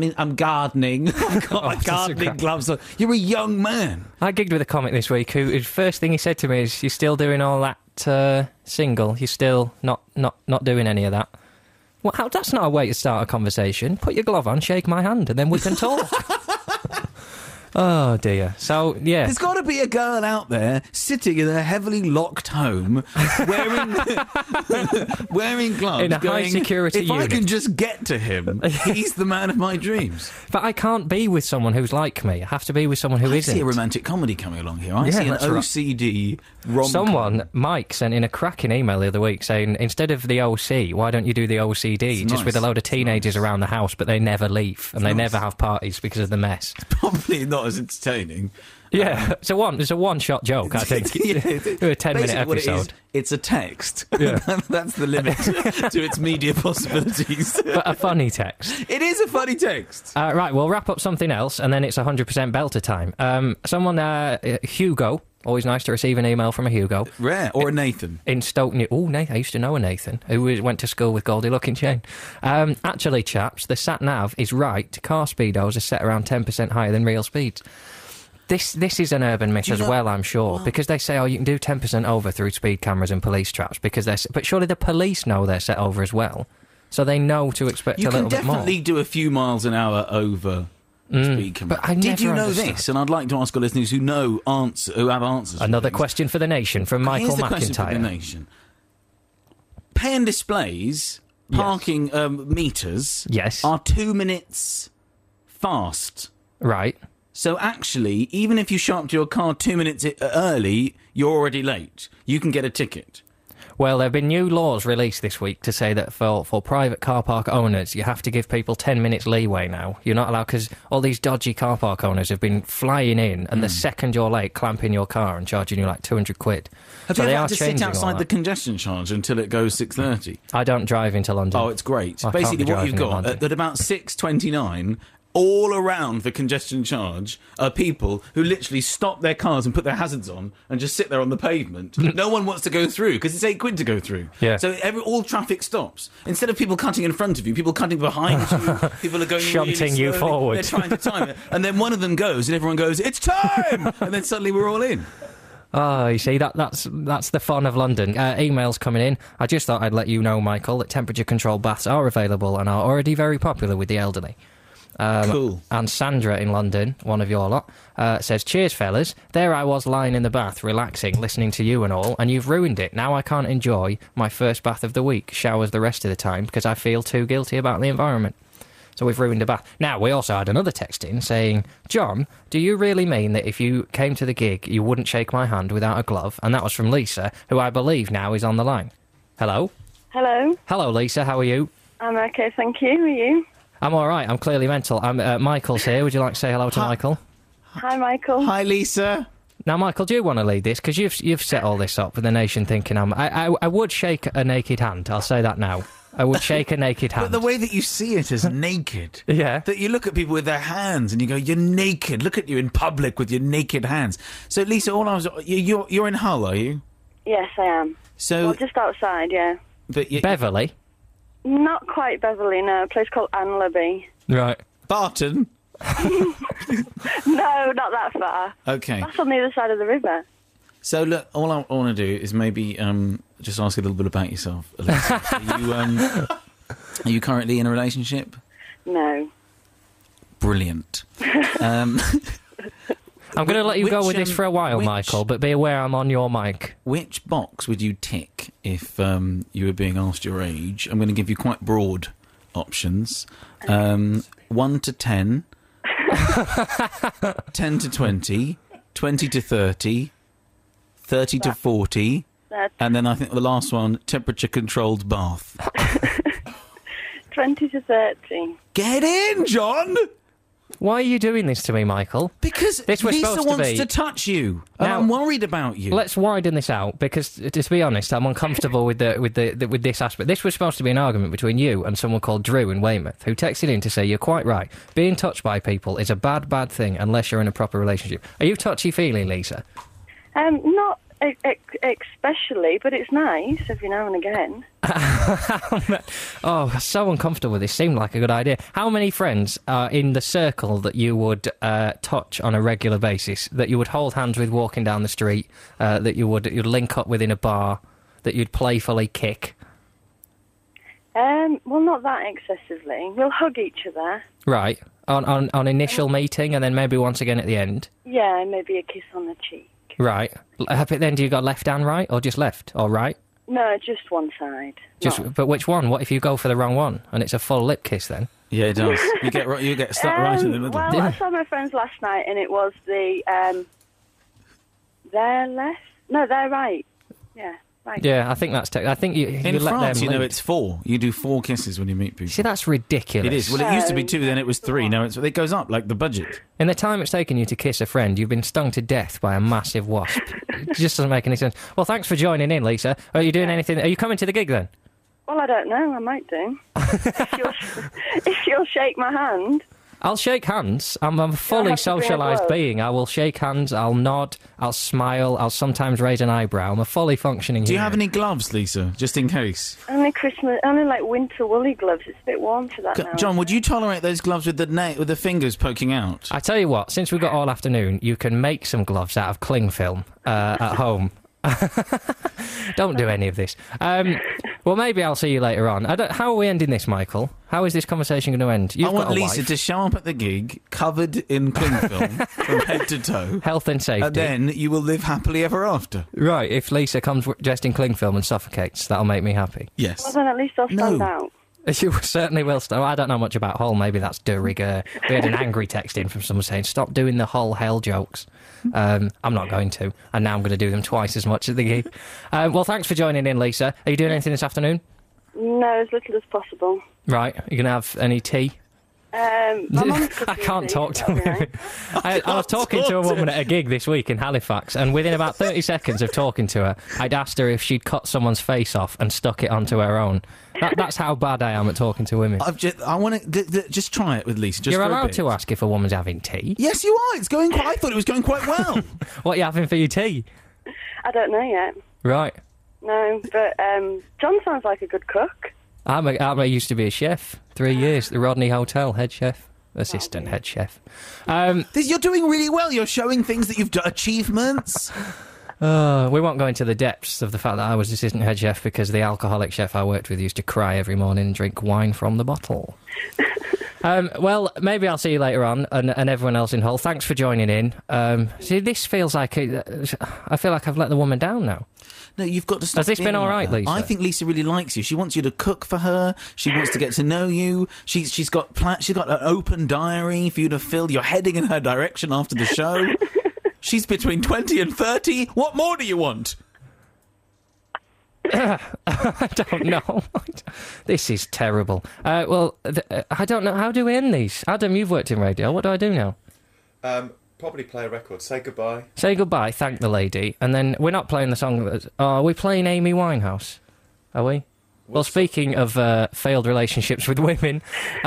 gardening. I've got my gardening gloves on." You're a young man. I gigged with a comic this week who his first thing he said to me is, "You're still doing all that single? You're still not doing any of that?" Well, that's not a way to start a conversation. Put your glove on, shake my hand, and then we can talk. Oh, dear. So, yeah. There's got to be a girl out there sitting in a heavily locked home wearing gloves. In a high-security If I unit. can just get to him, he's the man of my dreams. But I can't be with someone who's like me. I have to be with someone who I isn't. see a romantic comedy coming along here. I Yeah, see an that's right. OCD rom-com. Someone, Mike, sent in a cracking email the other week saying, instead of the OC, why don't you do the OCD? It's Just with a nice. load of teenagers around the house, but they never leave, and they never have parties because of the mess. Probably not as entertaining. Yeah, it's a one-shot joke, I think. Yeah, A 10-minute basically what it is, episode. it's a text. Yeah. That's the limit to its media possibilities. But a funny text. It is a funny text. Right, we'll wrap up something else, and then it's 100% belter time. Hugo, always nice to receive an email from a Hugo. Rare. Or a Nathan. In Stoke New... Oh, I used to know a Nathan, who went to school with Goldie Looking Chain. Actually, chaps, the sat-nav is right. Car speedos are set around 10% higher than real speeds. This is an urban myth as well, I'm sure, because they say, you can do 10% over through speed cameras and police traps, but surely the police know they're set over as well, so they know to expect a little bit more. You can definitely do a few miles an hour over speed camera. But I Did never you know understood. this? And I'd like to ask our listeners who have answers. Another for these. question for the nation from Michael Here's the question for the McIntyre. nation. Pay and displays, parking meters Yes. are 2 minutes fast. Right. So actually, even if you show up to your car 2 minutes early, you're already late. You can get a ticket. Well, there have been new laws released this week to say that for private car park owners, you have to give people 10 minutes leeway now. You're not allowed, because all these dodgy car park owners have been flying in, and the second you're late, clamping your car and charging you like 200 quid. Have So you they ever are had to sit changing all outside the that. congestion charge until it goes 6:30? I don't drive into London. Oh, it's great. I can't Basically, be what you've driving in got London. at about 6:29, all around the congestion charge are people who literally stop their cars and put their hazards on and just sit there on the pavement. No one wants to go through because it's £8 to go through. Yeah. So all traffic stops. Instead of people cutting in front of you, people cutting behind you. People are going Shunting really you slowly. forward. They're trying to time it, and then one of them goes, and everyone goes, "It's time!" And then suddenly we're all in. Oh, you see, that's the fun of London. Emails coming in. I just thought I'd let you know, Michael, that temperature-controlled baths are available and are already very popular with the elderly. Cool. And Sandra in London, one of your lot, says, "Cheers, fellas. There I was lying in the bath, relaxing, listening to you and all, and you've ruined it. Now I can't enjoy my first bath of the week, showers the rest of the time, because I feel too guilty about the environment." So we've ruined a bath. Now, we also had another text in saying, "John, do you really mean that if you came to the gig, you wouldn't shake my hand without a glove?" And that was from Lisa, who I believe now is on the line. Hello? Hello. Hello, Lisa. How are you? I'm okay, thank you. Are you? I'm all right. I'm clearly mental. Michael's here. Would you like to say hello to Michael? Hi, Michael. Hi, Lisa. Now, Michael, do you want to lead this? Because you've set all this up with the nation thinking I would shake a naked hand. I'll say that now. I would shake a naked hand. But the way that you see it as naked. Yeah. That you look at people with their hands and you go, you're naked. Look at you in public with your naked hands. So, Lisa, you're in Hull, are you? Yes, I am. So, Well, just outside, yeah. but Beverly? Not quite Beverly, no. A place called Anlaby. Right. Barton. No, not that far. Okay. That's on the other side of the river. So, look, all I want to do is maybe just ask a little bit about yourself, Alexa. Are you currently in a relationship? No. Brilliant. I'm going to let you go with this for a while, which- Michael, but be aware I'm on your mic. Which box would you tick if you were being asked your age? I'm going to give you quite broad options. 1 to 10, 10 to 20, 20 to 30, 30 to 40, and then I think the last one, temperature-controlled bath. 20 to 30. Get in, John! Why are you doing this to me, Michael? Because This was Lisa supposed to wants be- to touch you, and Now- I'm worried about you. Let's widen this out because, to be honest, I'm uncomfortable with this aspect. This was supposed to be an argument between you and someone called Drew in Weymouth, who texted in to say you're quite right. Being touched by people is a bad thing unless you're in a proper relationship. Are you touchy-feely, Lisa? Not especially, but it's nice every now and again. Oh, so uncomfortable with this. Seemed like a good idea. How many friends are in the circle that you would touch on a regular basis, that you would hold hands with walking down the street, that you'd link up with in a bar, that you'd playfully kick? Well, not that excessively. We'll hug each other. Right. On initial meeting and then maybe once again at the end? Yeah, maybe a kiss on the cheek. Right. But then do you got left and right, or just left, or right? No, just one side. No. But which one? What if you go for the wrong one and it's a full lip kiss then? Yeah, it does. You get stuck right in the middle. Well, I saw my friends last night, and it was the their left. No, they're right. Yeah, right. Yeah, I think that's. I think you In let France, them you know, lead. it's 4. You do 4 kisses when you meet people. See, that's ridiculous. It is. Well, it used to be 2, then it was 3. Now it goes up, like the budget. In the time it's taken you to kiss a friend, you've been stung to death by a massive wasp. It just doesn't make any sense. Well, thanks for joining in, Lisa. Are you doing anything? Are you coming to the gig then? Well, I don't know. I might do. if you'll shake my hand. I'll shake hands. I'm a fully have to bring a socialised glove. being. I will shake hands, I'll nod, I'll smile, I'll sometimes raise an eyebrow. I'm a fully functioning Do you human. have any gloves, Lisa, just in case? Only like winter woolly gloves. It's a bit warm for that now. John, would you tolerate those gloves with the fingers poking out? I tell you what, since we've got all afternoon, you can make some gloves out of cling film at home. Don't do any of this. Well, maybe I'll see you later on. How are we ending this, Michael? How is this conversation going to end? You've I want got a Lisa wife. to show up at the gig covered in cling film from head to toe. Health and safety. And then you will live happily ever after. Right, if Lisa comes dressed in cling film and suffocates, that'll make me happy. Well, Yes. then at least I'll stand No. out. You certainly will. I don't know much about Hull. Maybe that's de rigueur. We had an angry text in from someone saying, stop doing the Hull hell jokes. I'm not going to. And now I'm going to do them twice as much at the gig. Well, thanks for joining in, Lisa. Are you doing anything this afternoon? No, as little as possible. Right. You going to have any tea? My mum's I cooking can't tea, talk to that'll be women. nice. I was talking to a woman at a gig this week in Halifax, and within about 30 seconds of talking to her, I'd asked her if she'd cut someone's face off and stuck it onto her own. That's how bad I am at talking to women. I want to just try it with Lisa. Just You're for a allowed bit. to ask if a woman's having tea. Yes, you are. It's going. I thought it was going quite well. What are you having for your tea? I don't know yet. Right. No, but John sounds like a good cook. I used to be a chef. 3 years. The Rodney Hotel, head chef. Assistant head chef. You're doing really well. You're showing things that you've done, achievements. We won't go into the depths of the fact that I was assistant head chef because the alcoholic chef I worked with used to cry every morning and drink wine from the bottle. Well, maybe I'll see you later on, and everyone else in Hull. Thanks for joining in. See, this feels like I feel like I've let the woman down now. No, you've got to stop. Has this being been all like right, that. Lisa? I think Lisa really likes you. She wants you to cook for her. She wants to get to know you. She's got an open diary for you to fill. You're heading in her direction after the show. She's between 20 and 30. What more do you want? I don't know. This is terrible. Well, I don't know. How do we end these? Adam, you've worked in radio. What do I do now? Probably play a record. Say goodbye. Say goodbye, thank the lady, and then we're not playing the song. Are we playing Amy Winehouse? Are we? Well, speaking of failed relationships with women,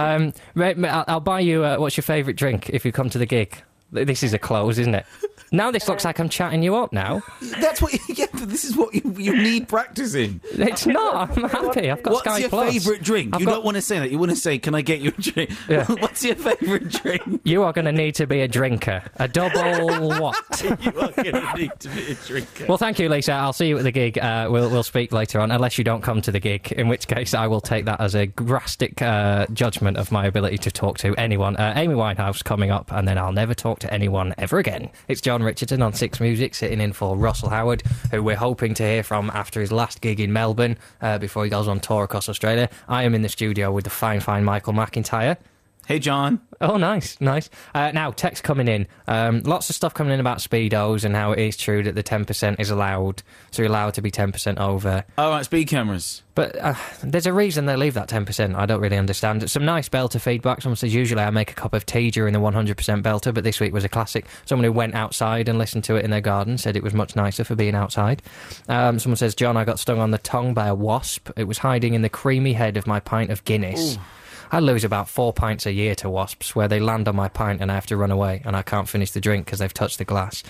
I'll buy you, what's your favourite drink if you come to the gig? This is a close, isn't it? Now this looks like I'm chatting you up now. That's what. Yeah, but this is what you need practice in. It's not. I'm happy. I've got What's Sky your Plus. favourite drink? You don't want to say that. You want to say, "Can I get you a drink?" Yeah. What's your favourite drink? You are going to need to be a drinker. A double what? You are going to need to be a drinker. Well, thank you, Lisa. I'll see you at the gig. We'll speak later on, unless you don't come to the gig, in which case I will take that as a drastic judgment of my ability to talk to anyone. Amy Winehouse coming up, and then I'll never talk to anyone ever again. It's John Richardson on Six Music, sitting in for Russell Howard, who we're hoping to hear from after his last gig in Melbourne, before he goes on tour across Australia. I am in the studio with the fine Michael McIntyre. Hey, John. Oh, nice. Now, text coming in. Lots of stuff coming in about Speedos and how it is true that the 10% is allowed. So you're allowed to be 10% over. All right, speed cameras. But there's a reason they leave that 10%. I don't really understand. Some nice belter feedback. Someone says, usually I make a cup of tea during the 100% belter, but this week was a classic. Someone who went outside and listened to it in their garden said it was much nicer for being outside. Someone says, John, I got stung on the tongue by a wasp. It was hiding in the creamy head of my pint of Guinness. Ooh. I lose about 4 pints a year to wasps, where they land on my pint and I have to run away, and I can't finish the drink because they've touched the glass.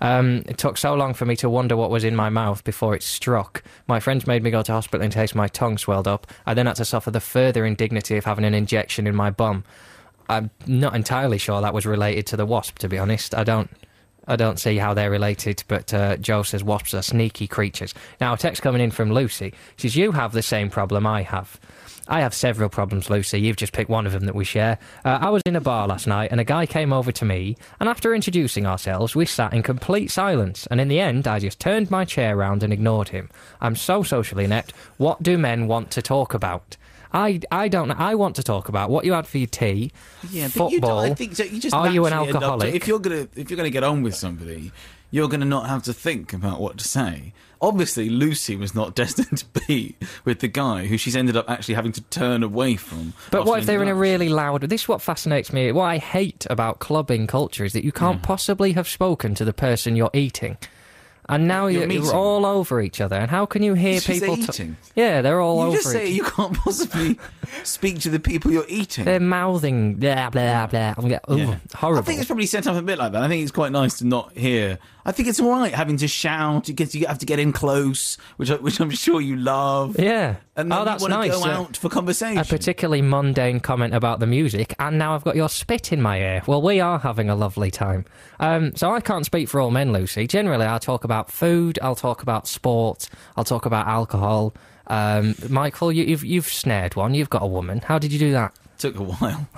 It took so long for me to wonder what was in my mouth before it struck. My friends made me go to hospital in case my tongue swelled up. I then had to suffer the further indignity of having an injection in my bum. I'm not entirely sure that was related to the wasp, to be honest. I don't see how they're related, but Joe says wasps are sneaky creatures. Now, a text coming in from Lucy. She says, you have the same problem I have. I have several problems, Lucy. You've just picked one of them that we share. I was in a bar last night, and a guy came over to me, and after introducing ourselves, we sat in complete silence, and in the end, I just turned my chair round and ignored him. I'm so socially inept. What do men want to talk about? I don't know. I want to talk about what you had for your tea, football. I think so. You just are you an naturally end up alcoholic? If you're gonna get on with somebody, you're gonna not have to think about what to say. Obviously, Lucy was not destined to be with the guy who she's ended up actually having to turn away from. But what if they're in a really loud... This is what fascinates me. What I hate about clubbing culture is that you can't possibly have spoken to the person you're eating. And now you're all over each other. And how can you hear people... eating? Yeah, they're all over You just say you can't possibly speak to the people you're eating. They're mouthing blah, blah, blah. Horrible. I think it's probably set up a bit like that. I think it's quite nice to not hear... I think it's all right having to shout. You have to get in close, which I'm sure you love. Yeah. And then that's you want nice. to go out for conversation. A particularly mundane comment about the music, and now I've got your spit in my ear. Well, we are having a lovely time. So I can't speak for all men, Lucy. Generally, I'll talk about food, I'll talk about sport, I'll talk about alcohol. Michael, you've snared one. You've got a woman. How did you do that? Took a while.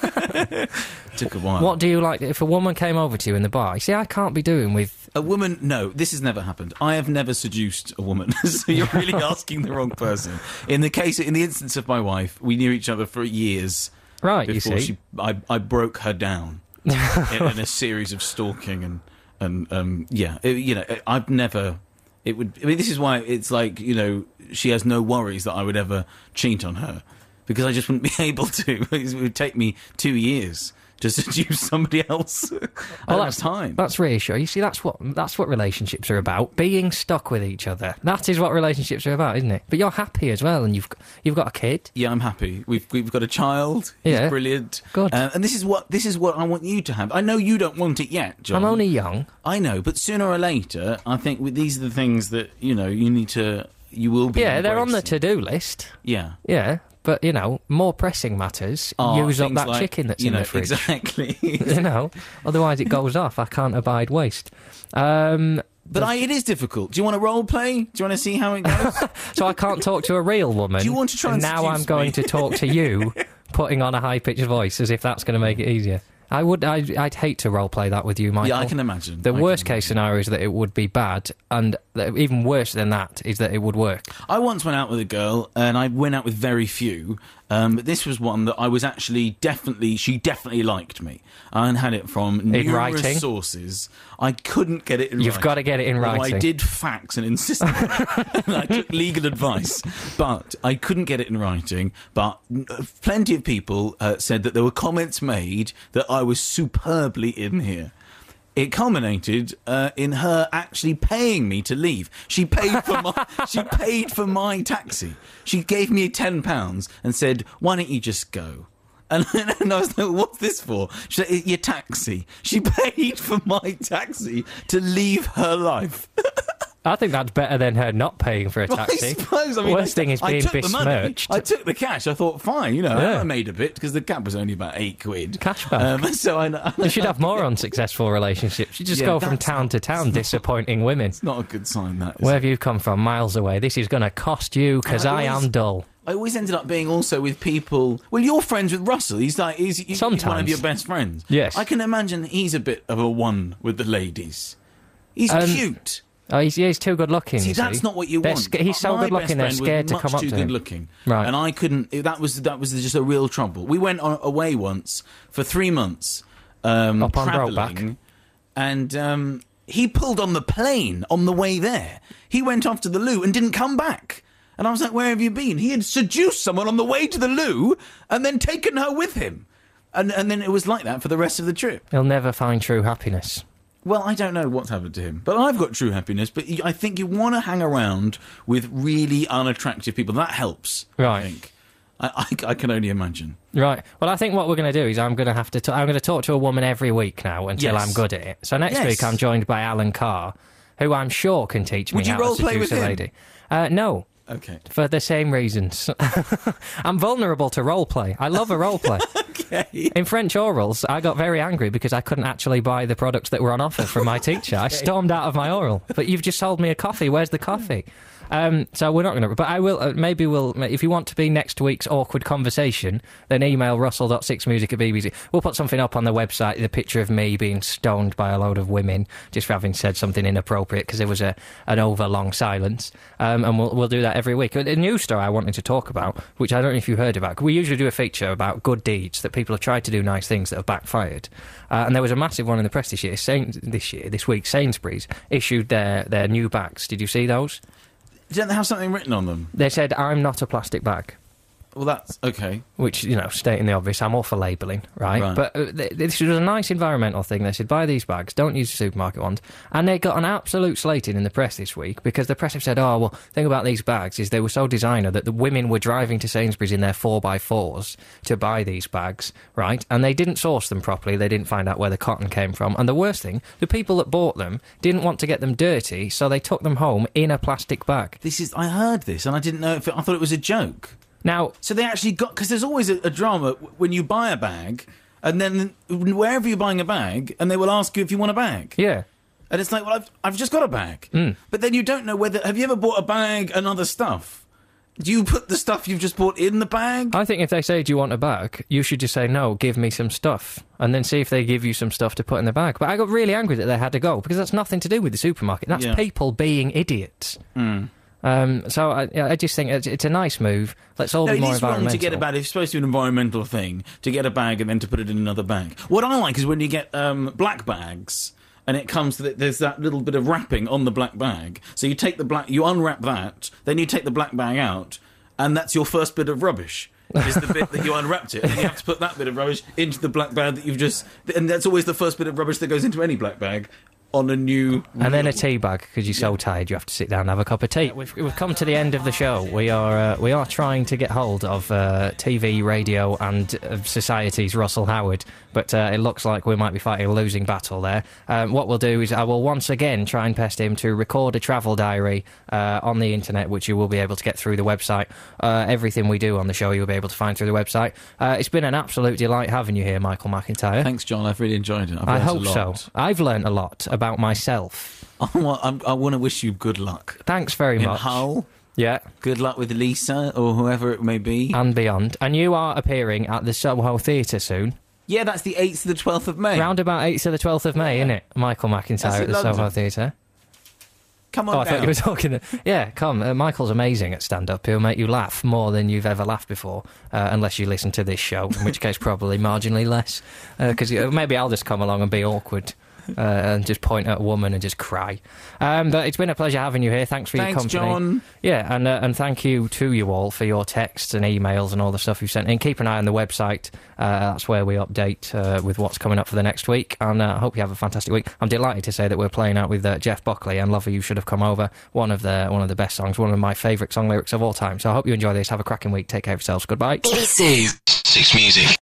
Took a while. What do you like if a woman came over to you in the bar? You see, I can't be doing with... A woman, no, this has never happened. I have never seduced a woman, so you're really asking the wrong person. In the instance of my wife, we knew each other for years. Right, before you see. I broke her down in a series of stalking and I've never... this is why it's like, she has no worries that I would ever cheat on her. Because I just wouldn't be able to. It would take me 2 years to seduce somebody else. I don't have time. That's reassuring. You see, that's what relationships are about. Being stuck with each other. That is what relationships are about, isn't it? But you're happy as well, and you've got a kid. Yeah, I'm happy. We've got a child. Yeah. He's brilliant. Good. And this is what I want you to have. I know you don't want it yet, John. I'm only young. I know, but sooner or later, I think these are the things that you need to. You will be. Yeah, they're on the embracing. to-do list. Yeah. Yeah. But, more pressing matters, use up that chicken that's in the fridge. Exactly. Otherwise it goes off. I can't abide waste. But it is difficult. Do you want to role play? Do you want to see how it goes? So I can't talk to a real woman. Do you want to try and now I'm going to talk to you, putting on a high-pitched voice as if that's going to make it easier. I'd hate to role play that with you, Michael. Yeah, I can imagine. The worst case scenario is that it would be bad, and even worse than that is that it would work. I once went out with a girl, and I went out with very few. But this was one that I was actually she definitely liked me. I had it from numerous writing? sources. I couldn't get it in You've writing. got to get it in Although writing. I did fax and insisted on it. And I took legal advice, but I couldn't get it in writing. But plenty of people said that there were comments made that I was superbly in here. It culminated in her actually paying me to leave. She paid for my taxi. She gave me £10 and said, "Why don't you just go?" And I was like, "What's this for?" She said, "Your taxi." She paid for my taxi to leave her life. I think that's better than her not paying for a taxi. I suppose. I mean, Worst thing is I being took the money. besmirched. I took the cash. I thought, fine, Yeah. I made a bit because the cab was only about £8. Cashback. So You should have more unsuccessful relationships. You just Yeah, go from that's town to town disappointing women. It's not a good sign, that. Is Where it? have you come from? Miles away. This is going to cost you because I always- am dull. I always ended up being also with people. Well, you're friends with Russell. He's one Sometimes. of your best friends. Yes. I can imagine he's a bit of a one with the ladies. He's cute. Oh, he's too good looking. See, you that's see. not what you They're want. He's so My good looking, they're best friend scared was to much come up too to good him. looking, Right. And I couldn't. That was just a real trouble. We went away once for 3 months, Up on travelling, and he pulled on the plane on the way there. He went off to the loo and didn't come back. And I was like, "Where have you been?" He had seduced someone on the way to the loo and then taken her with him, and then it was like that for the rest of the trip. He'll never find true happiness. Well, I don't know what's happened to him, but I've got true happiness. But I think you want to hang around with really unattractive people. That helps. Right. I think. I can only imagine. Right. Well, I think what we're going to do is I'm going to have to. I'm going to talk to a woman every week now until Yes. I'm good at it. So next Yes. week I'm joined by Alan Carr, who I'm sure can teach me Would you how to role play seduce with a him? lady. No. Okay. For the same reasons. I'm vulnerable to roleplay. I love a roleplay. Okay. In French orals, I got very angry because I couldn't actually buy the products that were on offer from my teacher. I stormed out of my oral. But you've just sold me a coffee. Where's the coffee? So we're not going to... But I will... maybe we'll... If you want to be next week's awkward conversation, then email russell.6music@bbc. We'll put something up on the website, the picture of me being stoned by a load of women, just for having said something inappropriate, because there was an over-long silence. And we'll do that every week. A news story I wanted to talk about, which I don't know if you heard about. We usually do a feature about good deeds, that people have tried to do nice things that have backfired. And there was a massive one in the press this year. This week, Sainsbury's issued their new bags. Did you see those? Don't they have something written on them? They said, "I'm not a plastic bag." Well, that's okay. Which, stating the obvious, I'm all for labelling, right? Right. But this was a nice environmental thing. They said, buy these bags, don't use the supermarket ones. And they got an absolute slating in the press this week because the press have said, oh, well, the thing about these bags is they were so designer that the women were driving to Sainsbury's in their 4x4s to buy these bags, right? And they didn't source them properly. They didn't find out where the cotton came from. And the worst thing, the people that bought them didn't want to get them dirty, so they took them home in a plastic bag. I heard this, and I didn't know I thought it was a joke. Now, So they actually got... Because there's always a drama when you buy a bag, and then wherever you're buying a bag, and they will ask you if you want a bag. yeah. And it's like, well, I've just got a bag. Mm. But then you don't know whether... Have you ever bought a bag and other stuff? Do you put the stuff you've just bought in the bag? I think if they say, do you want a bag, you should just say, no, give me some stuff. And then see if they give you some stuff to put in the bag. But I got really angry that they had to go, because that's nothing to do with the supermarket. That's Yeah. people being idiots. Mm. So I just think it's a nice move. Let's all No, be it more is wrong environmental. to get a bag. If you're supposed to do an environmental thing, to get a bag and then to put it in another bag. What I like is when you get black bags, and it comes to there's that little bit of wrapping on the black bag. So you take you unwrap that, then you take the black bag out, and that's your first bit of rubbish. Is the bit that you unwrapped it, and you have to put that bit of rubbish into the black bag that you've just... And that's always the first bit of rubbish that goes into any black bag on a new... And then a tea bag, because you're so tired you have to sit down and have a cup of tea. We've come to the end of the show. We are trying to get hold of TV, radio and society's Russell Howard, but it looks like we might be fighting a losing battle there. What we'll do is I will once again try and pest him to record a travel diary on the internet, which you will be able to get through the website. Everything we do on the show you'll be able to find through the website. It's been an absolute delight having you here, Michael McIntyre. Thanks, John. I've really enjoyed it. I I've hope learnt a lot. so. I've learnt a lot about myself. I want to wish you good luck. Thanks very In much. Hull, Yeah. good luck with Lisa or whoever it may be. And beyond. And you are appearing at the Soho Theatre soon. Yeah, that's the 8th to the 12th of May. Round about 8th to the 12th of May, isn't it? Michael That's McIntyre in at the London. Soho Theatre. Come on Oh, I down. thought you were talking. Yeah, come. Michael's amazing at stand-up. He'll make you laugh more than you've ever laughed before, unless you listen to this show, in which case probably marginally less. Because maybe I'll just come along and be awkward. And just point at a woman and just cry. But it's been a pleasure having you here. Thanks for your company. Thanks, John. Yeah, and thank you to you all for your texts and emails and all the stuff you've sent in. Keep an eye on the website. That's where we update with what's coming up for the next week. And I hope you have a fantastic week. I'm delighted to say that we're playing out with Jeff Buckley and Lover You Should Have Come Over. One of the best songs, one of my favourite song lyrics of all time. So I hope you enjoy this. Have a cracking week. Take care of yourselves. Goodbye. BBC 6 Music.